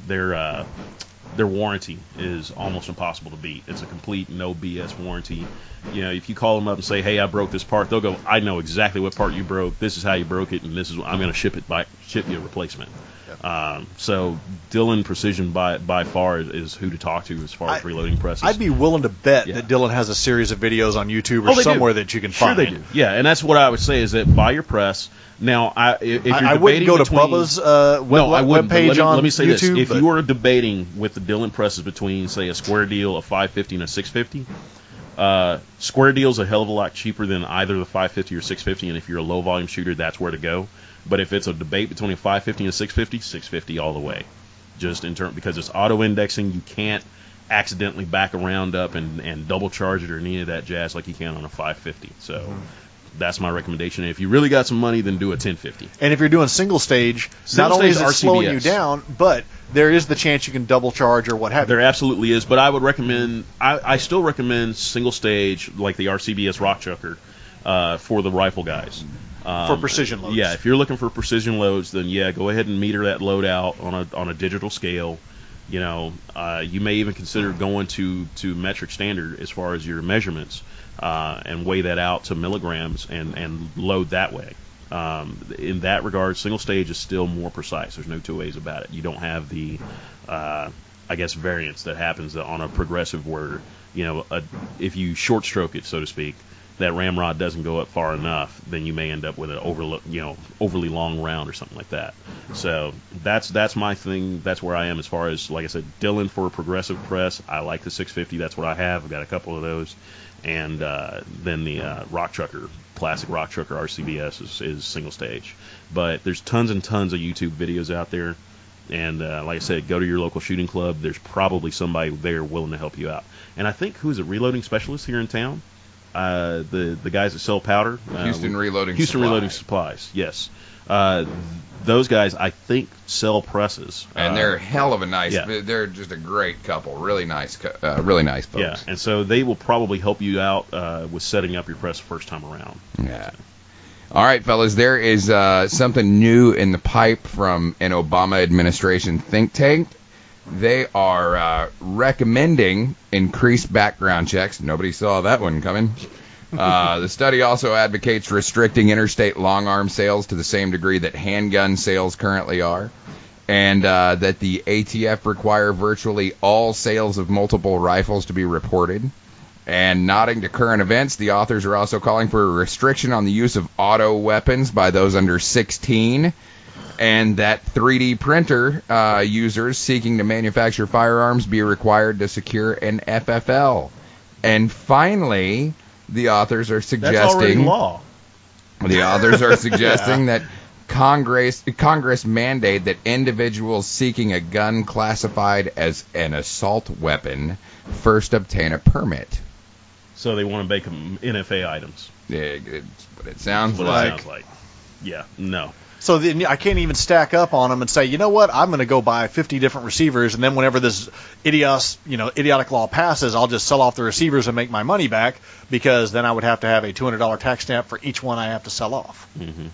[SPEAKER 2] their warranty is almost impossible to beat. It's a complete no BS warranty. If you call them up and say, "Hey, I broke this part," they'll go, "I know exactly what part you broke. This is how you broke it, and this is I'm going to ship you a replacement." Yep. So Dillon Precision by far is who to talk to as far as reloading presses.
[SPEAKER 3] I'd be willing to bet that Dillon has a series of videos on YouTube or somewhere that you can find.
[SPEAKER 2] Sure, they do. Yeah, and that's what I would say is that buy your press. Now, if you're
[SPEAKER 3] I wouldn't go to Bubba's webpage on
[SPEAKER 2] let me say
[SPEAKER 3] YouTube,
[SPEAKER 2] this: if you are debating with the Dillon presses between, say, a Square Deal, a 550, and a 650. Square Deal's a hell of a lot cheaper than either the 550 or 650, and if you're a low volume shooter, that's where to go. But if it's a debate between a 550 and a 650, 650 all the way. just because it's auto indexing. You can't accidentally back a round up and double charge it or any of that jazz like you can on a 550. So that's my recommendation. If you really got some money, then do a 1050.
[SPEAKER 3] And if you're doing single stage, not only is it slowing you down, but there is the chance you can double charge or what have you.
[SPEAKER 2] There absolutely is, but I would recommend, I still recommend single stage like the RCBS Rock Chucker for the rifle guys.
[SPEAKER 3] For precision loads.
[SPEAKER 2] Yeah, if you're looking for precision loads, then yeah, go ahead and meter that load out on a digital scale. You know, you may even consider going to metric standard as far as your measurements and weigh that out to milligrams and load that way. In that regard, single stage is still more precise. There's no two ways about it. You don't have the, I guess, variance that happens on a progressive where, you know, if you short stroke it, so to speak, that ramrod doesn't go up far enough, then you may end up with an overly long round or something like that. So that's my thing. That's where I am as far as, like I said, Dillon for a progressive press. I like the 650. That's what I have. I've got a couple of those. And then the Rock Chucker, classic Rock Chucker RCBS is single stage. But there's tons and tons of YouTube videos out there. And like I said, go to your local shooting club. There's probably somebody there willing to help you out. And I think, who is it, Reloading Specialist here in town? The guys that sell powder.
[SPEAKER 1] Houston Reloading
[SPEAKER 2] Supplies, yes. Those guys, I think, sell presses.
[SPEAKER 1] And they're hell of a nice, they're just a great couple. Really nice folks.
[SPEAKER 2] Yeah, and so they will probably help you out with setting up your press the first time around.
[SPEAKER 1] Yeah. All right, fellas, there is something new in the pipe from an Obama administration think tank. They are recommending increased background checks. Nobody saw that one coming. The study also advocates restricting interstate long arm sales to the same degree that handgun sales currently are, and that the ATF require virtually all sales of multiple rifles to be reported. And nodding to current events, the authors are also calling for a restriction on the use of auto weapons by those under 16, and that 3D printer users seeking to manufacture firearms be required to secure an FFL. And finally, the authors are suggesting...
[SPEAKER 2] That's already law.
[SPEAKER 1] The authors are suggesting that Congress mandate that individuals seeking a gun classified as an assault weapon first obtain a permit.
[SPEAKER 2] So they want to make them NFA items.
[SPEAKER 1] Yeah, it's what it sounds
[SPEAKER 2] like. Yeah, no.
[SPEAKER 3] So then I can't even stack up on them and say, you know what, I'm going to go buy 50 different receivers, and then whenever this idiotic law passes, I'll just sell off the receivers and make my money back, because then I would have to have a $200 tax stamp for each one I have to sell off.
[SPEAKER 2] Mm-hmm.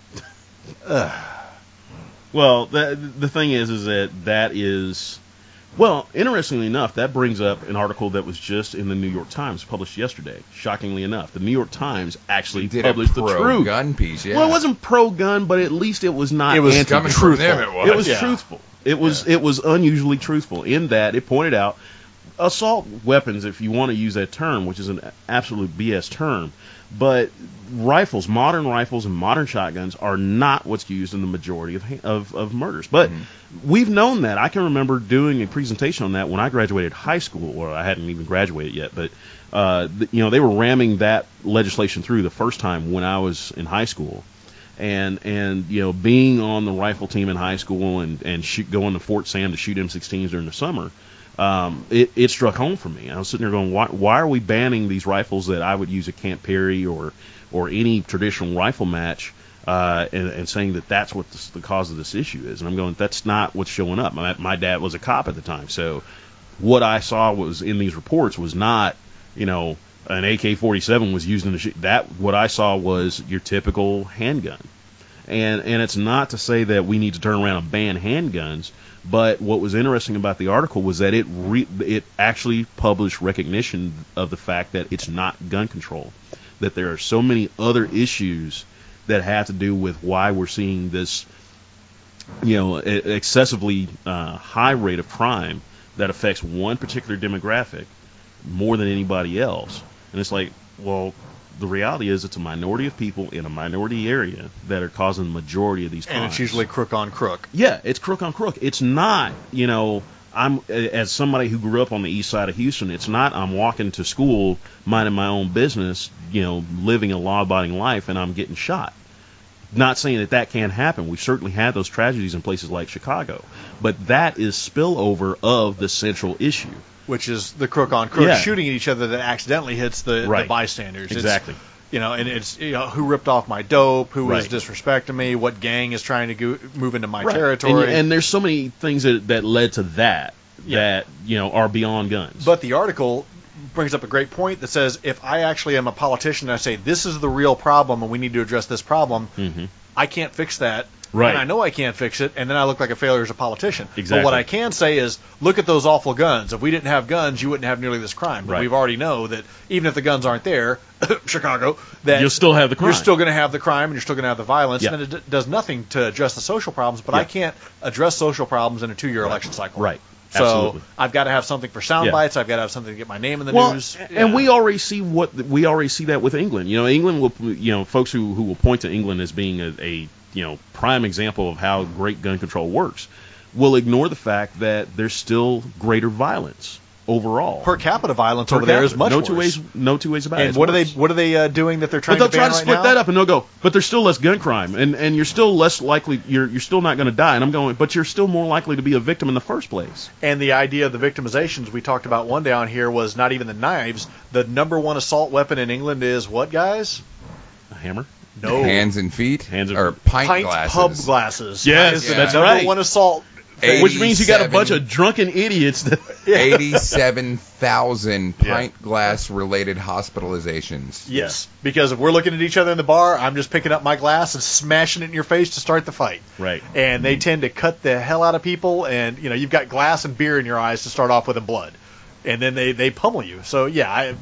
[SPEAKER 2] Well, the thing is that is... Well, interestingly enough, that brings up an article that was just in the New York Times, published yesterday. Shockingly enough, the New York Times actually published the truth.
[SPEAKER 1] Pro-gun piece, yeah.
[SPEAKER 2] Well, it wasn't pro-gun, but at least it was not.
[SPEAKER 3] It was
[SPEAKER 2] anti-truthful.
[SPEAKER 1] It
[SPEAKER 2] was truthful. It was unusually truthful in that it pointed out assault weapons, if you want to use that term, which is an absolute BS term, but rifles, modern rifles and modern shotguns are not what's used in the majority of murders. But we've known that. I can remember doing a presentation on that when I graduated high school, or I hadn't even graduated yet. But they were ramming that legislation through the first time when I was in high school, and being on the rifle team in high school and going to Fort Sam to shoot M16s during the summer. It struck home for me. I was sitting there going, why are we banning these rifles that I would use at Camp Perry or any traditional rifle match, and saying that that's what the cause of this issue is? And I'm going, that's not what's showing up. My dad was a cop at the time, so what I saw was in these reports was not, an AK-47 was used in the shoot. What I saw was your typical handgun. And it's not to say that we need to turn around and ban handguns, but what was interesting about the article was that it actually published recognition of the fact that it's not gun control, that there are so many other issues that have to do with why we're seeing this, excessively high rate of crime that affects one particular demographic more than anybody else. And it's like, well, the reality is it's a minority of people in a minority area that are causing the majority of these crimes.
[SPEAKER 3] And it's usually crook on crook.
[SPEAKER 2] Yeah, it's crook on crook. It's not, I'm, as somebody who grew up on the east side of Houston, it's not I'm walking to school, minding my own business, living a law-abiding life, and I'm getting shot. not saying that can't happen. We've certainly had those tragedies in places like Chicago. But that is spillover of the central issue.
[SPEAKER 3] Which is the crook on crook
[SPEAKER 2] Yeah.
[SPEAKER 3] shooting at each other that accidentally hits the bystanders.
[SPEAKER 2] Exactly.
[SPEAKER 3] It's who ripped off my dope, who was
[SPEAKER 2] Right.
[SPEAKER 3] disrespecting me, what gang is trying to move into my territory.
[SPEAKER 2] And there's so many things that led to that are beyond guns.
[SPEAKER 3] But the article brings up a great point that says if I actually am a politician and I say this is the real problem and we need to address this problem, I can't fix that.
[SPEAKER 2] Right.
[SPEAKER 3] And I know I can't fix it, and then I look like a failure as a politician.
[SPEAKER 2] Exactly.
[SPEAKER 3] But what I can say is, look at those awful guns. If we didn't have guns, you wouldn't have nearly this crime. But
[SPEAKER 2] Right.
[SPEAKER 3] we've already know that even if the guns aren't there, Chicago, that
[SPEAKER 2] You'll still have the crime.
[SPEAKER 3] You're still going to have the crime, and you're still going to have the violence.
[SPEAKER 2] Yeah.
[SPEAKER 3] And it does nothing to address the social problems. But
[SPEAKER 2] Yeah.
[SPEAKER 3] I can't address social problems in a 2-year election cycle.
[SPEAKER 2] Right.
[SPEAKER 3] So
[SPEAKER 2] Absolutely.
[SPEAKER 3] I've got to have something for sound
[SPEAKER 2] Yeah.
[SPEAKER 3] bites. I've got to have something to get my name in the
[SPEAKER 2] Well,
[SPEAKER 3] news.
[SPEAKER 2] and we already see that with England. England will, folks who will point to England as being a prime example of how great gun control works, will ignore the fact that there's still greater violence overall.
[SPEAKER 3] Per capita violence
[SPEAKER 2] Per
[SPEAKER 3] over there
[SPEAKER 2] capita.
[SPEAKER 3] is much
[SPEAKER 2] no
[SPEAKER 3] worse.
[SPEAKER 2] No two ways about it.
[SPEAKER 3] And
[SPEAKER 2] It's
[SPEAKER 3] what
[SPEAKER 2] worse.
[SPEAKER 3] are they doing that they're
[SPEAKER 2] But
[SPEAKER 3] trying
[SPEAKER 2] they'll
[SPEAKER 3] to
[SPEAKER 2] try
[SPEAKER 3] ban
[SPEAKER 2] to
[SPEAKER 3] right
[SPEAKER 2] split
[SPEAKER 3] now?
[SPEAKER 2] that up, and they'll go, but there's still less gun crime, and you're still less likely, you're still not going to die. And I'm going, but you're still more likely to be a victim in the first place.
[SPEAKER 3] And the idea of the victimizations we talked about one day on here was not even the knives. The number one assault weapon in England is what, guys?
[SPEAKER 2] A hammer.
[SPEAKER 3] No.
[SPEAKER 1] Hands and feet?
[SPEAKER 2] Hands and
[SPEAKER 1] or
[SPEAKER 2] feet.
[SPEAKER 1] pint glasses?
[SPEAKER 3] pub glasses.
[SPEAKER 2] Yes,
[SPEAKER 3] That is the
[SPEAKER 2] that's
[SPEAKER 3] number
[SPEAKER 2] right.
[SPEAKER 3] one assault.
[SPEAKER 2] Which means you got a
[SPEAKER 1] 87
[SPEAKER 2] bunch of drunken idiots that
[SPEAKER 1] 87,000 pint glass related hospitalizations.
[SPEAKER 3] Yes, because if we're looking at each other in the bar, I'm just picking up my glass and smashing it in your face to start the fight.
[SPEAKER 2] Right.
[SPEAKER 3] And they tend to cut the hell out of people, and you've got glass and beer in your eyes to start off with and blood, and then they pummel you. So yeah,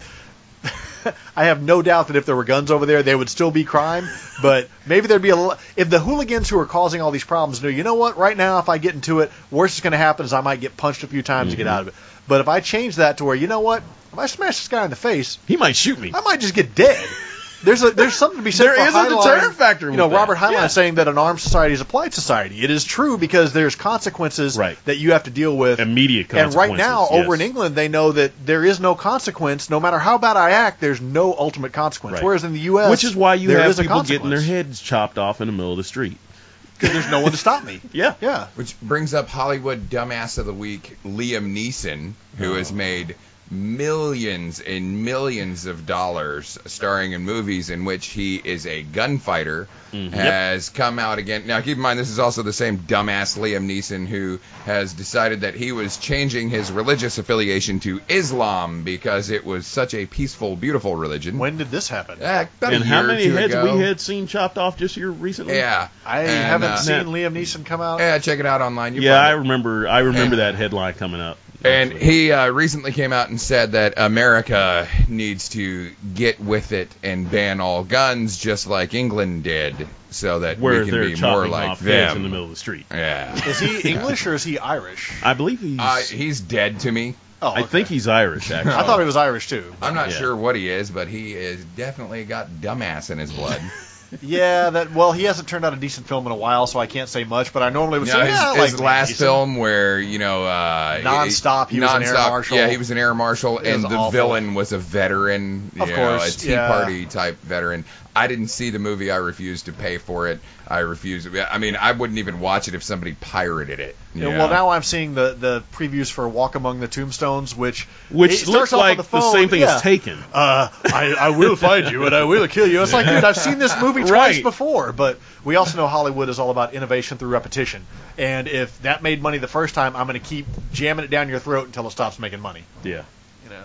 [SPEAKER 3] I have no doubt that if there were guns over there, there would still be crime, but maybe there'd be if the hooligans who are causing all these problems knew, you know what, right now if I get into it, worst that's going to happen is I might get punched a few times to get out of it. But if I change that to where, you know what, if I smash this guy in the face,
[SPEAKER 2] he might shoot me.
[SPEAKER 3] I might just get dead. There's something to be said
[SPEAKER 2] There
[SPEAKER 3] for
[SPEAKER 2] is a
[SPEAKER 3] Heinlein.
[SPEAKER 2] deterrent factor with that.
[SPEAKER 3] Robert Heinlein
[SPEAKER 2] Yeah.
[SPEAKER 3] saying that an armed society is a polite society. It is true because there's consequences that you have to deal with.
[SPEAKER 2] Immediate
[SPEAKER 3] And
[SPEAKER 2] consequences.
[SPEAKER 3] right now, over in
[SPEAKER 2] yes.
[SPEAKER 3] England, they know that there is no consequence. No matter how bad I act, there's no ultimate consequence.
[SPEAKER 2] Right.
[SPEAKER 3] Whereas in the U.S.,
[SPEAKER 2] Which is why you
[SPEAKER 3] there
[SPEAKER 2] have
[SPEAKER 3] is a
[SPEAKER 2] people getting their
[SPEAKER 3] consequence.
[SPEAKER 2] heads chopped off in the middle of the street.
[SPEAKER 3] Because there's no one to stop me.
[SPEAKER 2] Yeah.
[SPEAKER 3] Yeah.
[SPEAKER 1] Which brings up Hollywood Dumbass of the Week, Liam Neeson, who has made millions and millions of dollars starring in movies in which he is a gunfighter, has come out again. Now, keep in mind, this is also the same dumbass Liam Neeson who has decided that he was changing his religious affiliation to Islam because it was such a peaceful, beautiful religion.
[SPEAKER 3] When did this happen?
[SPEAKER 1] About
[SPEAKER 2] And
[SPEAKER 1] a
[SPEAKER 2] how
[SPEAKER 1] year or
[SPEAKER 2] many
[SPEAKER 1] two
[SPEAKER 2] heads
[SPEAKER 1] ago.
[SPEAKER 2] we had seen chopped off just here recently?
[SPEAKER 1] Yeah.
[SPEAKER 3] I
[SPEAKER 1] And,
[SPEAKER 3] haven't seen
[SPEAKER 2] Now-
[SPEAKER 3] Liam Neeson come out.
[SPEAKER 1] Yeah, check it out online. You
[SPEAKER 2] Yeah,
[SPEAKER 1] find
[SPEAKER 2] I
[SPEAKER 1] it.
[SPEAKER 2] remember that headline coming up.
[SPEAKER 1] And he recently came out and said that America needs to get with it and ban all guns, just like England did, so that
[SPEAKER 2] Where
[SPEAKER 1] we can
[SPEAKER 2] they're
[SPEAKER 1] be more
[SPEAKER 2] chopping
[SPEAKER 1] like
[SPEAKER 2] off heads in the
[SPEAKER 1] them.
[SPEAKER 2] middle of the street.
[SPEAKER 1] Yeah.
[SPEAKER 3] Is he English or is he Irish?
[SPEAKER 2] I believe
[SPEAKER 1] He's dead to me.
[SPEAKER 3] Oh,
[SPEAKER 2] I think he's Irish, actually.
[SPEAKER 3] I thought he was Irish too.
[SPEAKER 1] I'm not
[SPEAKER 2] Yeah.
[SPEAKER 1] sure what he is, but he is definitely got dumbass in his blood.
[SPEAKER 3] Yeah, he hasn't turned out a decent film in a while, so I can't say much. But I normally would say, I like
[SPEAKER 1] his
[SPEAKER 3] Liam
[SPEAKER 1] last
[SPEAKER 3] Neeson.
[SPEAKER 1] film where,
[SPEAKER 3] Nonstop, he was an air marshal.
[SPEAKER 1] Yeah, he was an air marshal,
[SPEAKER 3] It
[SPEAKER 1] and
[SPEAKER 3] was
[SPEAKER 1] the
[SPEAKER 3] awful.
[SPEAKER 1] villain was a veteran,
[SPEAKER 3] Of course,
[SPEAKER 1] a Tea
[SPEAKER 3] yeah.
[SPEAKER 1] Party type veteran. I didn't see the movie. I refused to pay for it. I refused. I mean, I wouldn't even watch it if somebody pirated it. you
[SPEAKER 3] Yeah,
[SPEAKER 1] know?
[SPEAKER 3] well, now I'm seeing the previews for Walk Among the Tombstones, which it
[SPEAKER 2] Which
[SPEAKER 3] starts
[SPEAKER 2] looks
[SPEAKER 3] off
[SPEAKER 2] like
[SPEAKER 3] with
[SPEAKER 2] the
[SPEAKER 3] phone,
[SPEAKER 2] same thing
[SPEAKER 3] yeah.
[SPEAKER 2] as Taken.
[SPEAKER 3] I will find you and I will kill you. It's like, dude, I've seen this movie twice
[SPEAKER 2] Right.
[SPEAKER 3] before. But we also know Hollywood is all about innovation through repetition. And if that made money the first time, I'm going to keep jamming it down your throat until it stops making money.
[SPEAKER 2] Yeah.
[SPEAKER 3] You know.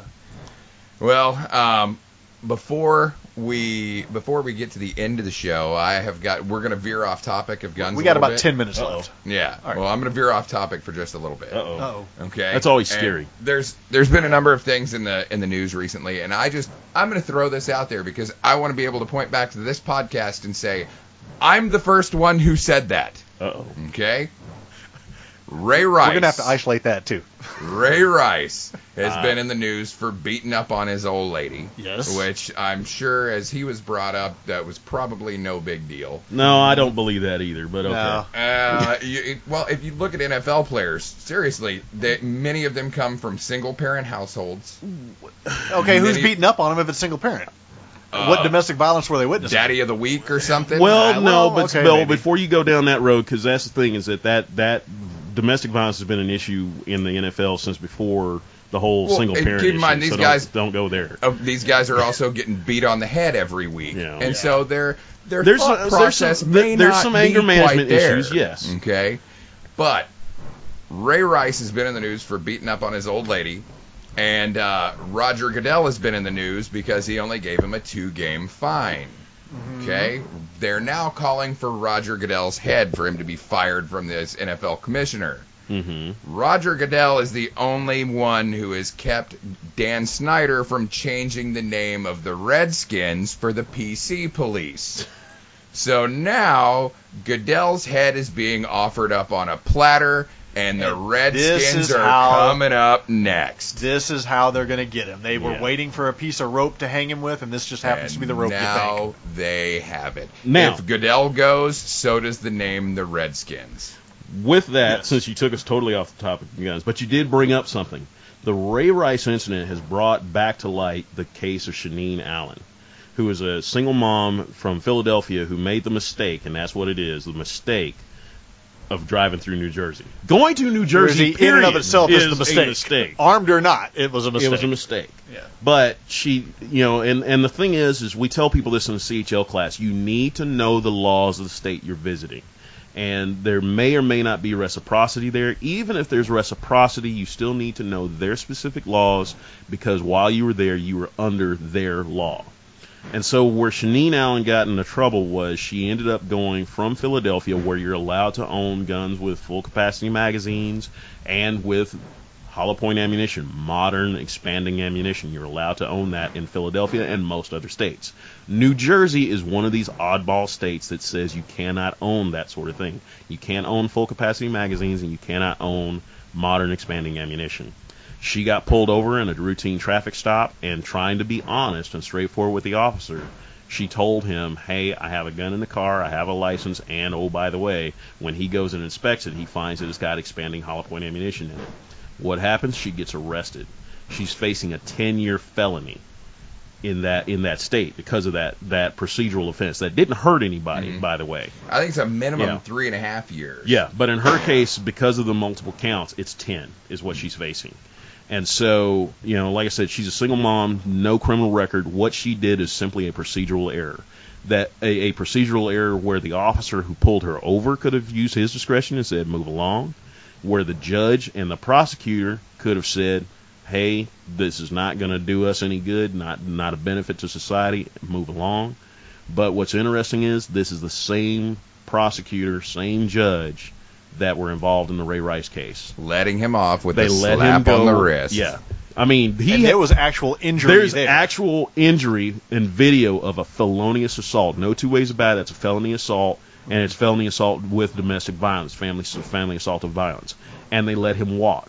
[SPEAKER 1] Well, before we get to the end of the show, we're going to veer off topic of guns.
[SPEAKER 3] We
[SPEAKER 1] a
[SPEAKER 3] got
[SPEAKER 1] little
[SPEAKER 3] about
[SPEAKER 1] bit.
[SPEAKER 3] 10 minutes
[SPEAKER 2] Uh-oh.
[SPEAKER 3] left.
[SPEAKER 1] Yeah.
[SPEAKER 3] All right.
[SPEAKER 1] Well, I'm going to veer off topic for just a little bit.
[SPEAKER 2] Uh-oh.
[SPEAKER 3] Uh-oh.
[SPEAKER 1] Okay.
[SPEAKER 2] That's always
[SPEAKER 1] And
[SPEAKER 2] scary.
[SPEAKER 1] There's been a number of things in the news recently, and I'm going to throw this out there because I want to be able to point back to this podcast and say, I'm the first one who said that.
[SPEAKER 2] Uh-oh.
[SPEAKER 1] Okay? Ray Rice.
[SPEAKER 3] We're going to have to isolate that, too.
[SPEAKER 1] Ray Rice has been in the news for beating up on his old lady.
[SPEAKER 3] Yes.
[SPEAKER 1] Which I'm sure, as he was brought up, that was probably no big deal.
[SPEAKER 2] No, I don't believe that either, but okay.
[SPEAKER 3] No.
[SPEAKER 1] Well, if you look at NFL players, seriously, many of them come from single-parent households.
[SPEAKER 3] Okay, who's
[SPEAKER 1] Many-
[SPEAKER 3] beating up on him if it's single parent? What domestic violence were they witnessing?
[SPEAKER 1] Daddy of the Week or something?
[SPEAKER 2] Well, no,
[SPEAKER 3] well,
[SPEAKER 2] but
[SPEAKER 3] okay,
[SPEAKER 2] Bill,
[SPEAKER 3] maybe.
[SPEAKER 2] before you go down that road, because that's the thing, is that domestic violence has been an issue in the NFL since before the whole single parent
[SPEAKER 1] keep in mind,
[SPEAKER 2] issue.
[SPEAKER 1] these
[SPEAKER 2] So
[SPEAKER 1] guys
[SPEAKER 2] don't go there.
[SPEAKER 1] These guys are also getting beat on the head every week,
[SPEAKER 2] Yeah.
[SPEAKER 1] and so their
[SPEAKER 2] There's
[SPEAKER 1] thought
[SPEAKER 2] some-
[SPEAKER 1] process
[SPEAKER 2] there's some-
[SPEAKER 1] may
[SPEAKER 2] there's
[SPEAKER 1] not
[SPEAKER 2] some
[SPEAKER 1] be
[SPEAKER 2] anger
[SPEAKER 1] quite
[SPEAKER 2] management
[SPEAKER 1] there.
[SPEAKER 2] issues, yes.
[SPEAKER 1] Okay, but Ray Rice has been in the news for beating up on his old lady, and Roger Goodell has been in the news because he only gave him a 2-game fine. Okay, they're now calling for Roger Goodell's head for him to be fired from this NFL commissioner. Roger Goodell is the only one who has kept Dan Snyder from changing the name of the Redskins for the PC Police. So now Goodell's head is being offered up on a platter, and the Redskins are coming up next.
[SPEAKER 3] This is how they're going to get him. They were
[SPEAKER 2] Yeah.
[SPEAKER 3] waiting for a piece of rope to hang him with, and this just happens to be the rope you
[SPEAKER 1] Now
[SPEAKER 3] think.
[SPEAKER 1] they have it.
[SPEAKER 2] Now-
[SPEAKER 1] If Goodell goes, so does the name the Redskins.
[SPEAKER 2] With that,
[SPEAKER 3] Yes.
[SPEAKER 2] since you took us totally off the topic, you guys, but you did bring up something. The Ray Rice incident has brought back to light the case of Shaneen Allen, who is a single mom from Philadelphia who made the mistake, and that's what it is, the mistake of driving through New Jersey. Going to New Jersey,
[SPEAKER 3] in and of
[SPEAKER 2] period,
[SPEAKER 3] itself is the
[SPEAKER 2] a
[SPEAKER 3] mistake.
[SPEAKER 2] mistake.
[SPEAKER 3] Armed or not, it was a mistake.
[SPEAKER 2] It was a mistake.
[SPEAKER 3] Yeah.
[SPEAKER 2] But she, and the thing is we tell people this in the CHL class, you need to know the laws of the state you're visiting. And there may or may not be reciprocity there. Even if there's reciprocity, you still need to know their specific laws, because while you were there, you were under their law. And so where Shaneen Allen got into trouble was she ended up going from Philadelphia, where you're allowed to own guns with full capacity magazines and with hollow point ammunition, modern expanding ammunition. You're allowed to own that in Philadelphia and most other states. New Jersey is one of these oddball states that says you cannot own that sort of thing. You can't own full capacity magazines, and you cannot own modern expanding ammunition. She got pulled over in a routine traffic stop, and trying to be honest and straightforward with the officer, she told him, hey, I have a gun in the car, I have a license, and oh, by the way, when he goes and inspects it, he finds that it's got expanding hollow point ammunition in it. What happens? She gets arrested. She's facing a 10-year felony in that state because of that procedural offense that didn't hurt anybody, by the way.
[SPEAKER 1] I think it's a minimum
[SPEAKER 2] Yeah.
[SPEAKER 1] 3.5 years.
[SPEAKER 2] Yeah, but in her case, because of the multiple counts, it's 10 is what she's facing. And so, like I said, she's a single mom, no criminal record. What she did is simply a procedural error. That a procedural error where the officer who pulled her over could have used his discretion and said, move along. Where the judge and the prosecutor could have said, hey, this is not going to do us any good, not a benefit to society, move along. But what's interesting is this is the same prosecutor, same judge that were involved in the Ray Rice case.
[SPEAKER 1] Letting him off with
[SPEAKER 2] They
[SPEAKER 1] a
[SPEAKER 2] let
[SPEAKER 1] slap
[SPEAKER 2] him go
[SPEAKER 1] on the wrist.
[SPEAKER 2] Yeah. I mean,
[SPEAKER 3] And there was actual injury
[SPEAKER 2] there's
[SPEAKER 3] there.
[SPEAKER 2] actual injury and video of a felonious assault. No two ways about it. It's a felony assault, and it's felony assault with domestic violence, family assault of violence. And they let him walk.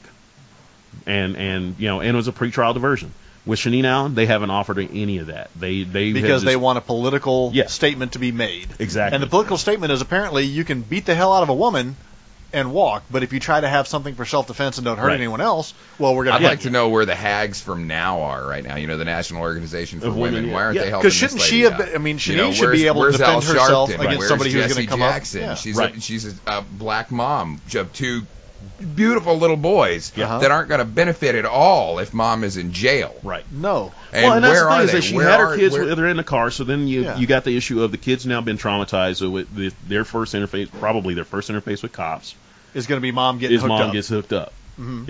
[SPEAKER 2] And it was a pretrial diversion. With Shaneen Allen, they haven't offered her any of that.
[SPEAKER 3] Because they want a political
[SPEAKER 2] Yeah.
[SPEAKER 3] statement to be made.
[SPEAKER 2] Exactly.
[SPEAKER 3] And the political statement is apparently you can beat the hell out of a woman and walk, but if you try to have something for self-defense and don't hurt
[SPEAKER 2] Right.
[SPEAKER 3] anyone else, well, we're going
[SPEAKER 1] I'd
[SPEAKER 3] to
[SPEAKER 1] like to know where the Hags from Now are right now. The National Organization for
[SPEAKER 2] Of Women,
[SPEAKER 1] Women.
[SPEAKER 2] yeah.
[SPEAKER 1] Why aren't
[SPEAKER 2] Yeah,
[SPEAKER 1] they helping
[SPEAKER 3] because shouldn't
[SPEAKER 1] this
[SPEAKER 3] she
[SPEAKER 1] lady
[SPEAKER 3] have
[SPEAKER 1] out?
[SPEAKER 3] been, Shaneen should be able to
[SPEAKER 1] where's
[SPEAKER 3] defend
[SPEAKER 1] Al
[SPEAKER 3] herself
[SPEAKER 1] Sharpton?
[SPEAKER 3] against
[SPEAKER 1] Where's
[SPEAKER 3] somebody who's
[SPEAKER 1] Jesse
[SPEAKER 3] going to come
[SPEAKER 1] Jackson?
[SPEAKER 3] up. Yeah.
[SPEAKER 1] She's a black mom of 2 beautiful little boys
[SPEAKER 3] Yeah.
[SPEAKER 1] that aren't going to benefit at all if mom is in jail.
[SPEAKER 2] Right.
[SPEAKER 3] No.
[SPEAKER 1] And
[SPEAKER 2] that's
[SPEAKER 1] where
[SPEAKER 2] the
[SPEAKER 1] are
[SPEAKER 2] thing is
[SPEAKER 1] they?
[SPEAKER 2] that she
[SPEAKER 1] Where
[SPEAKER 2] had her
[SPEAKER 1] are-
[SPEAKER 2] kids
[SPEAKER 1] where-
[SPEAKER 2] with her in the car, so then you got the issue of the kids now been traumatized. So their first interface, probably their first interface with cops,
[SPEAKER 3] Is going to be mom getting
[SPEAKER 2] is
[SPEAKER 3] hooked
[SPEAKER 2] mom
[SPEAKER 3] up.
[SPEAKER 2] gets hooked up.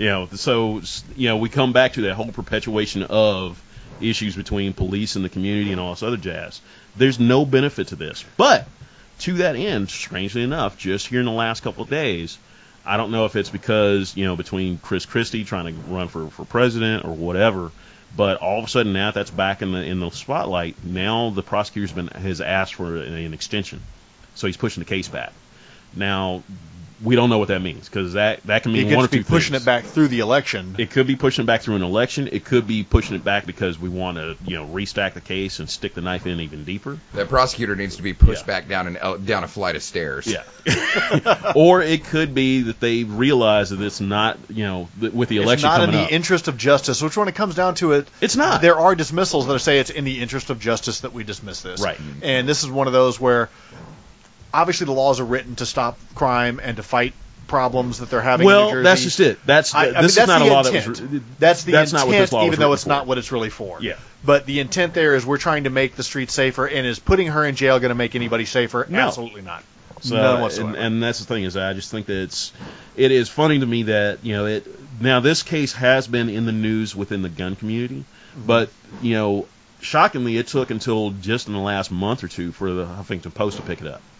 [SPEAKER 2] So we come back to that whole perpetuation of issues between police and the community and all this other jazz. There's no benefit to this, but to that end, strangely enough, just here in the last couple of days, I don't know if it's because between Chris Christie trying to run for president or whatever, but all of a sudden now that's back in the spotlight. Now the prosecutor's has asked for an extension, so he's pushing the case back. Now, we don't know what that means, because that can mean
[SPEAKER 3] It
[SPEAKER 2] one
[SPEAKER 3] could
[SPEAKER 2] or two
[SPEAKER 3] be pushing
[SPEAKER 2] things.
[SPEAKER 3] it back through the election.
[SPEAKER 2] It could be pushing it back through an election. It could be pushing it back because we want to, restack the case and stick the knife in even deeper.
[SPEAKER 1] That prosecutor needs to be pushed
[SPEAKER 2] Yeah.
[SPEAKER 1] back down a flight of stairs.
[SPEAKER 2] Yeah. Or it could be that they realize that it's not, with the election
[SPEAKER 3] It's not
[SPEAKER 2] coming
[SPEAKER 3] in the
[SPEAKER 2] up.
[SPEAKER 3] interest of justice, which when it comes down to it,
[SPEAKER 2] It's not.
[SPEAKER 3] There are dismissals that say it's in the interest of justice that we dismiss this.
[SPEAKER 2] Right.
[SPEAKER 3] And this is one of those where obviously the laws are written to stop crime and to fight problems that they're having in New
[SPEAKER 2] Well,
[SPEAKER 3] Jersey.
[SPEAKER 2] that's just it. This is not a law that was.
[SPEAKER 3] That's the
[SPEAKER 2] that's
[SPEAKER 3] intent,
[SPEAKER 2] not what this law
[SPEAKER 3] even
[SPEAKER 2] was
[SPEAKER 3] though
[SPEAKER 2] written
[SPEAKER 3] it's
[SPEAKER 2] for.
[SPEAKER 3] not what it's really for.
[SPEAKER 2] Yeah.
[SPEAKER 3] But the intent there is we're trying to make the streets safer, and is putting her in jail going to make anybody safer?
[SPEAKER 2] No.
[SPEAKER 3] Absolutely not.
[SPEAKER 2] So,
[SPEAKER 3] None whatsoever.
[SPEAKER 2] and that's the thing, is I just think that it is funny to me that now this case has been in the news within the gun community, but shockingly it took until just in the last month or two for the Huffington Post to pick it up,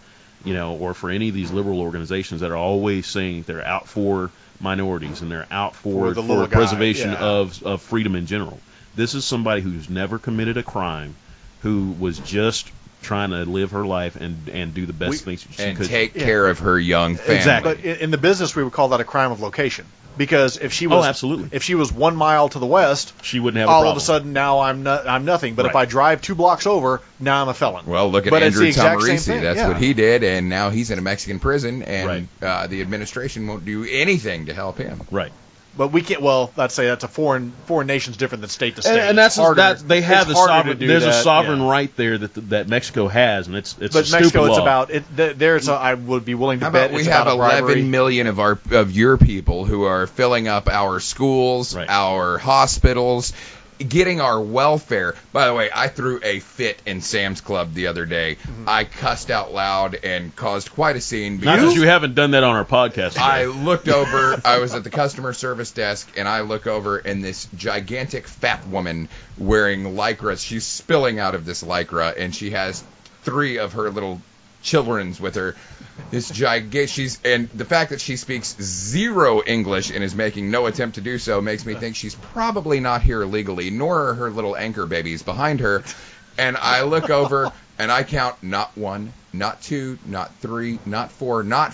[SPEAKER 2] or for any of these liberal organizations that are always saying they're out for minorities and they're out for
[SPEAKER 3] the little guy,
[SPEAKER 2] preservation
[SPEAKER 3] yeah.
[SPEAKER 2] of freedom in general. This is somebody who's never committed a crime, who was just trying to live her life and do the best things she
[SPEAKER 1] And
[SPEAKER 2] could.
[SPEAKER 1] take care of her young family.
[SPEAKER 2] Exactly.
[SPEAKER 3] But in the business, we would call that a crime of location. Because if she was,
[SPEAKER 2] absolutely.
[SPEAKER 3] if she was 1 mile to the west,
[SPEAKER 2] She wouldn't have a
[SPEAKER 3] all
[SPEAKER 2] problem.
[SPEAKER 3] of a sudden now I'm nothing. But if
[SPEAKER 2] Right.
[SPEAKER 3] I drive 2 blocks over, now I'm a felon.
[SPEAKER 1] Well, look at
[SPEAKER 3] But it's
[SPEAKER 1] Andrew
[SPEAKER 3] the exact same
[SPEAKER 1] Tamarisi.
[SPEAKER 3] thing,
[SPEAKER 1] That's
[SPEAKER 3] yeah.
[SPEAKER 1] what he did, and now he's in a Mexican prison, and
[SPEAKER 2] Right.
[SPEAKER 1] the administration won't do anything to help him.
[SPEAKER 2] Right.
[SPEAKER 3] But we can't. Well, let's say that's a foreign nation's different than state to state.
[SPEAKER 2] And that's
[SPEAKER 3] It's harder-
[SPEAKER 2] that they have
[SPEAKER 3] it's
[SPEAKER 2] the
[SPEAKER 3] harder
[SPEAKER 2] sovereign.
[SPEAKER 3] to do
[SPEAKER 2] There's
[SPEAKER 3] that,
[SPEAKER 2] a sovereign
[SPEAKER 3] yeah.
[SPEAKER 2] right there that Mexico has, and it's
[SPEAKER 3] But
[SPEAKER 2] a stupid
[SPEAKER 3] Mexico, it's
[SPEAKER 2] law.
[SPEAKER 3] about it. There's I would be willing to
[SPEAKER 1] How
[SPEAKER 3] bet
[SPEAKER 1] about we
[SPEAKER 3] it's
[SPEAKER 1] have
[SPEAKER 3] about a bribery.
[SPEAKER 1] 11 million of your people who are filling up our schools,
[SPEAKER 2] Right.
[SPEAKER 1] our hospitals, getting our welfare. By the way, I threw a fit in Sam's Club the other day. I cussed out loud and caused quite a scene.
[SPEAKER 2] Not
[SPEAKER 1] because
[SPEAKER 2] that you haven't done that on our podcast. Today.
[SPEAKER 1] I looked over, I was at the customer service desk, and I look over, and this gigantic fat woman wearing Lycra, she's spilling out of this Lycra, and she has 3 of her little children's with her. This gigantic, and the fact that she speaks 0 English and is making no attempt to do so makes me think she's probably not here legally, nor are her little anchor babies behind her. And I look over, and I count not 1, not 2, not 3, not 4, not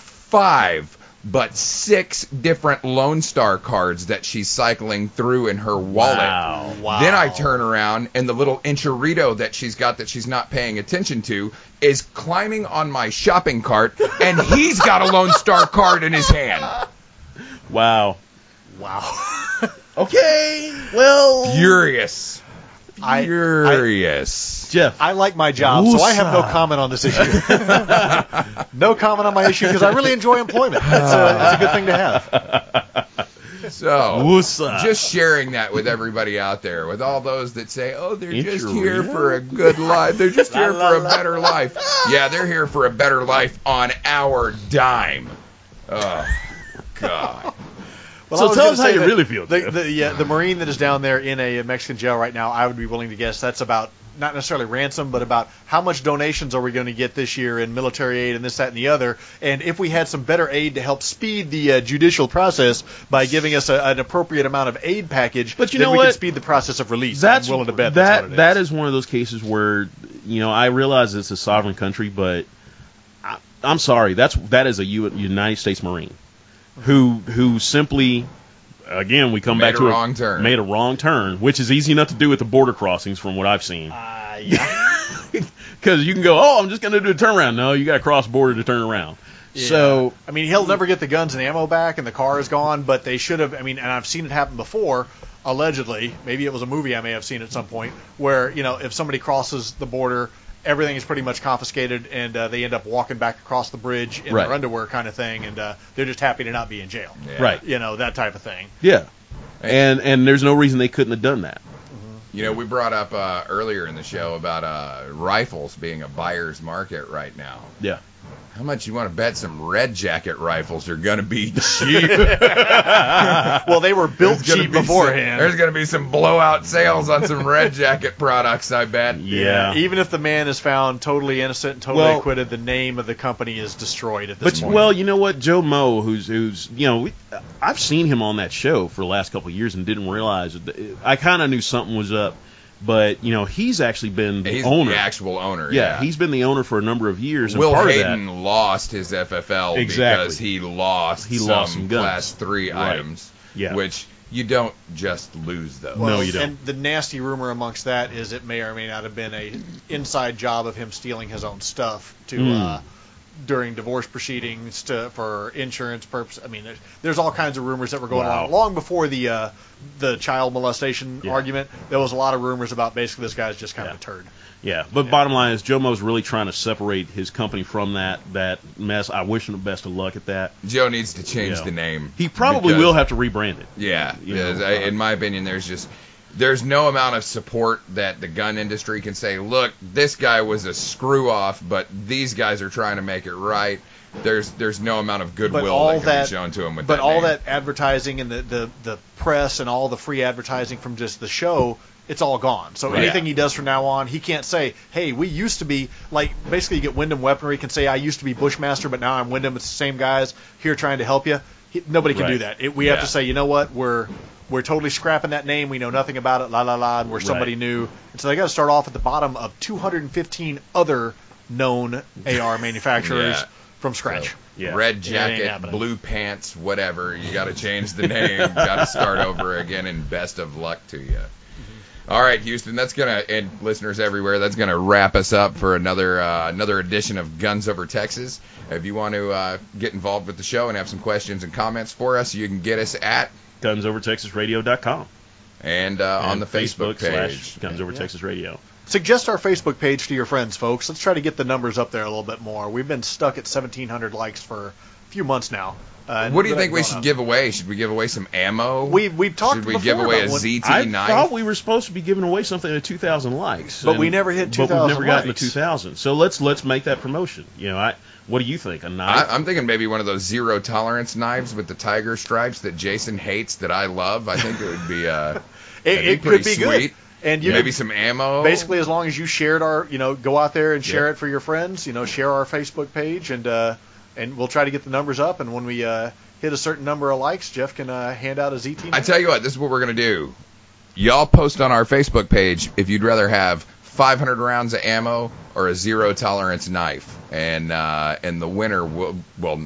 [SPEAKER 1] 5, but 6 different Lone Star cards that she's cycling through in her wallet.
[SPEAKER 2] Wow.
[SPEAKER 1] Then I turn around, and the little enchilito that she's got that she's not paying attention to is climbing on my shopping cart, and he's got a Lone Star card in his hand.
[SPEAKER 2] Wow. Okay. Well.
[SPEAKER 1] Furious.
[SPEAKER 3] I-
[SPEAKER 1] Furious.
[SPEAKER 2] Jeff.
[SPEAKER 3] I like my job, so I have no
[SPEAKER 2] Woosah.
[SPEAKER 3] comment on this issue. No comment on my issue because I really enjoy employment. It's a good thing to have.
[SPEAKER 1] So,
[SPEAKER 2] Woosah.
[SPEAKER 1] just sharing that with everybody out there, with all those that say, oh, they're just
[SPEAKER 2] Enchilito.
[SPEAKER 1] here for a good life. They're just here for a better life. Yeah, they're here for a better life on our dime. Oh, God.
[SPEAKER 3] Well,
[SPEAKER 2] So
[SPEAKER 3] I was
[SPEAKER 2] tell
[SPEAKER 3] gonna
[SPEAKER 2] us how
[SPEAKER 3] say
[SPEAKER 2] you
[SPEAKER 3] that
[SPEAKER 2] really feel, Jeff.
[SPEAKER 3] The Marine that is down there in a Mexican jail right now, I would be willing to guess that's about, not necessarily ransom, but about how much donations are we going to get this year in military aid and this, that, and the other. And if we had some better aid to help speed the judicial process by giving us an appropriate amount of aid package,
[SPEAKER 2] But you
[SPEAKER 3] then
[SPEAKER 2] know
[SPEAKER 3] we
[SPEAKER 2] what?
[SPEAKER 3] could speed the process of release.
[SPEAKER 2] That's
[SPEAKER 3] I'm willing to bet that's what it is.
[SPEAKER 2] that is one of those cases where I realize it's a sovereign country, but I'm sorry, that is a United States Marine who simply, again, we come
[SPEAKER 1] Made
[SPEAKER 2] back
[SPEAKER 1] a
[SPEAKER 2] to
[SPEAKER 1] wrong turn.
[SPEAKER 2] made a wrong turn, which is easy enough to do with the border crossings from what I've seen.
[SPEAKER 3] Yeah.
[SPEAKER 2] Because you can go, oh, I'm just going to do a turnaround. No, you got to cross border to turn around.
[SPEAKER 3] Yeah.
[SPEAKER 2] So
[SPEAKER 3] I mean, he'll never get the guns and ammo back, and the car is gone. But they should have. I mean, and I've seen it happen before. Allegedly, maybe it was a movie I may have seen at some point, where if somebody crosses the border, everything is pretty much confiscated, and they end up walking back across the bridge in
[SPEAKER 2] Right.
[SPEAKER 3] their underwear, kind of thing, and they're just happy to not be in jail.
[SPEAKER 1] Yeah.
[SPEAKER 2] Right.
[SPEAKER 3] That type of thing.
[SPEAKER 2] yeah, and there's no reason they couldn't have done that.
[SPEAKER 1] We brought up earlier in the show about rifles being a buyer's market right now.
[SPEAKER 2] Yeah.
[SPEAKER 1] How much you want to bet some Red Jacket rifles are going to be cheap?
[SPEAKER 3] Well, they were built
[SPEAKER 1] There's gonna
[SPEAKER 3] cheap
[SPEAKER 1] be
[SPEAKER 3] beforehand.
[SPEAKER 1] There's going to be some blowout sales on some Red Jacket products, I bet.
[SPEAKER 2] Yeah.
[SPEAKER 3] Even if the man is found totally innocent and totally
[SPEAKER 2] Well-
[SPEAKER 3] acquitted, the name of the company is destroyed at this
[SPEAKER 2] But
[SPEAKER 3] point.
[SPEAKER 2] well, you know what, Joe Moe, who's I've seen him on that show for the last couple of years and didn't realize. I kind of knew something was up But he's actually been the
[SPEAKER 1] He's
[SPEAKER 2] owner.
[SPEAKER 1] the actual owner.
[SPEAKER 2] Yeah, he's been the owner for a number of years. And
[SPEAKER 1] Will
[SPEAKER 2] part
[SPEAKER 1] Hayden
[SPEAKER 2] of that,
[SPEAKER 1] lost his FFL because he lost some
[SPEAKER 2] guns.
[SPEAKER 1] Class 3 items, which you don't just lose those.
[SPEAKER 2] No, you don't.
[SPEAKER 3] And the nasty rumor amongst that is it may or may not have been a inside job of him stealing his own stuff to during divorce proceedings for insurance purposes. I mean, there's all kinds of rumors that were going on long before the child molestation argument. There was a lot of rumors about basically this guy's just kind of a turd.
[SPEAKER 2] Yeah, but bottom line is Jomo's really trying to separate his company from that mess. I wish him the best of luck at that.
[SPEAKER 1] Joe needs to change the name.
[SPEAKER 2] He probably will have to rebrand it.
[SPEAKER 1] Yeah, in my opinion, there's no amount of support that the gun industry can say, look, this guy was a screw off, but these guys are trying to make it right. There's no amount of goodwill that can be shown to him with that.
[SPEAKER 3] But all
[SPEAKER 1] name.
[SPEAKER 3] that advertising and the press and all the free advertising from just the show, it's all gone. So anything he does from now on, he can't say, hey, we used to be, like, basically you get Wyndham Weaponry can say, I used to be Bushmaster, but now I'm Wyndham. It's the same guys here trying to help you. Nobody can do that. We have to say, you know what, we're totally scrapping that name. We know nothing about it, and we're somebody new. And so they got to start off at the bottom of 215 other known AR manufacturers from scratch.
[SPEAKER 1] So, red jacket, blue pants, whatever. You got to change the name. Got to start over again, and best of luck to you. All right, Houston, and listeners everywhere, that's gonna wrap us up for another edition of Guns Over Texas. If you want to get involved with the show and have some questions and comments for us, you can get us at
[SPEAKER 2] GunsOverTexasRadio.com
[SPEAKER 1] and on the Facebook page,
[SPEAKER 2] Guns Over Texas Radio.
[SPEAKER 3] Suggest our Facebook page to your friends, folks. Let's try to get the numbers up there a little bit more. We've been stuck at 1,700 likes for a few months now.
[SPEAKER 1] What do you think we should give away? Should we give away some ammo?
[SPEAKER 3] We've talked
[SPEAKER 1] before. Should we give away a ZT knife?
[SPEAKER 2] I thought we were supposed to be giving away something at 2,000 likes,
[SPEAKER 3] but we never hit 2,000.
[SPEAKER 2] But we've never gotten
[SPEAKER 3] likes.
[SPEAKER 2] to 2,000. So let's make that promotion. What do you think? A knife?
[SPEAKER 1] I'm thinking maybe one of those zero tolerance knives with the tiger stripes that Jason hates that I love. I think it would be
[SPEAKER 3] it
[SPEAKER 1] pretty
[SPEAKER 3] could be
[SPEAKER 1] sweet.
[SPEAKER 3] Good. And
[SPEAKER 1] maybe some ammo.
[SPEAKER 3] Basically, as long as you shared go out there and share it for your friends. Share our Facebook page, and we'll try to get the numbers up. And when we hit a certain number of likes, Jeff can hand out a ZT knife.
[SPEAKER 1] I tell you what, this is what we're gonna do. Y'all post on our Facebook page if you'd rather have 500 rounds of ammo or a zero tolerance knife, and the winner will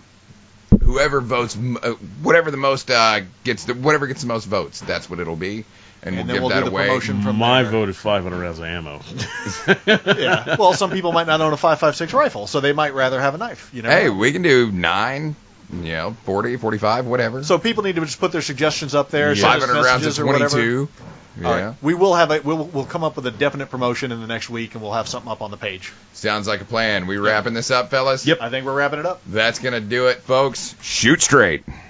[SPEAKER 1] whoever votes whatever gets the most votes, that's what it'll be. And we'll give that away.
[SPEAKER 3] From
[SPEAKER 2] my vote is 500 rounds of ammo.
[SPEAKER 3] Yeah. Well, some people might not own a 5.56 rifle, so they might rather have a knife.
[SPEAKER 1] Hey, we can do 9, 40, 45, whatever.
[SPEAKER 3] So people need to just put their suggestions up there.
[SPEAKER 1] 500 rounds of 22. Yeah.
[SPEAKER 3] All right. We will have we'll come up with a definite promotion in the next week, and we'll have something up on the page.
[SPEAKER 1] Sounds like a plan. We wrapping this up, fellas?
[SPEAKER 3] Yep. I think we're wrapping it up.
[SPEAKER 1] That's gonna do it, folks. Shoot straight.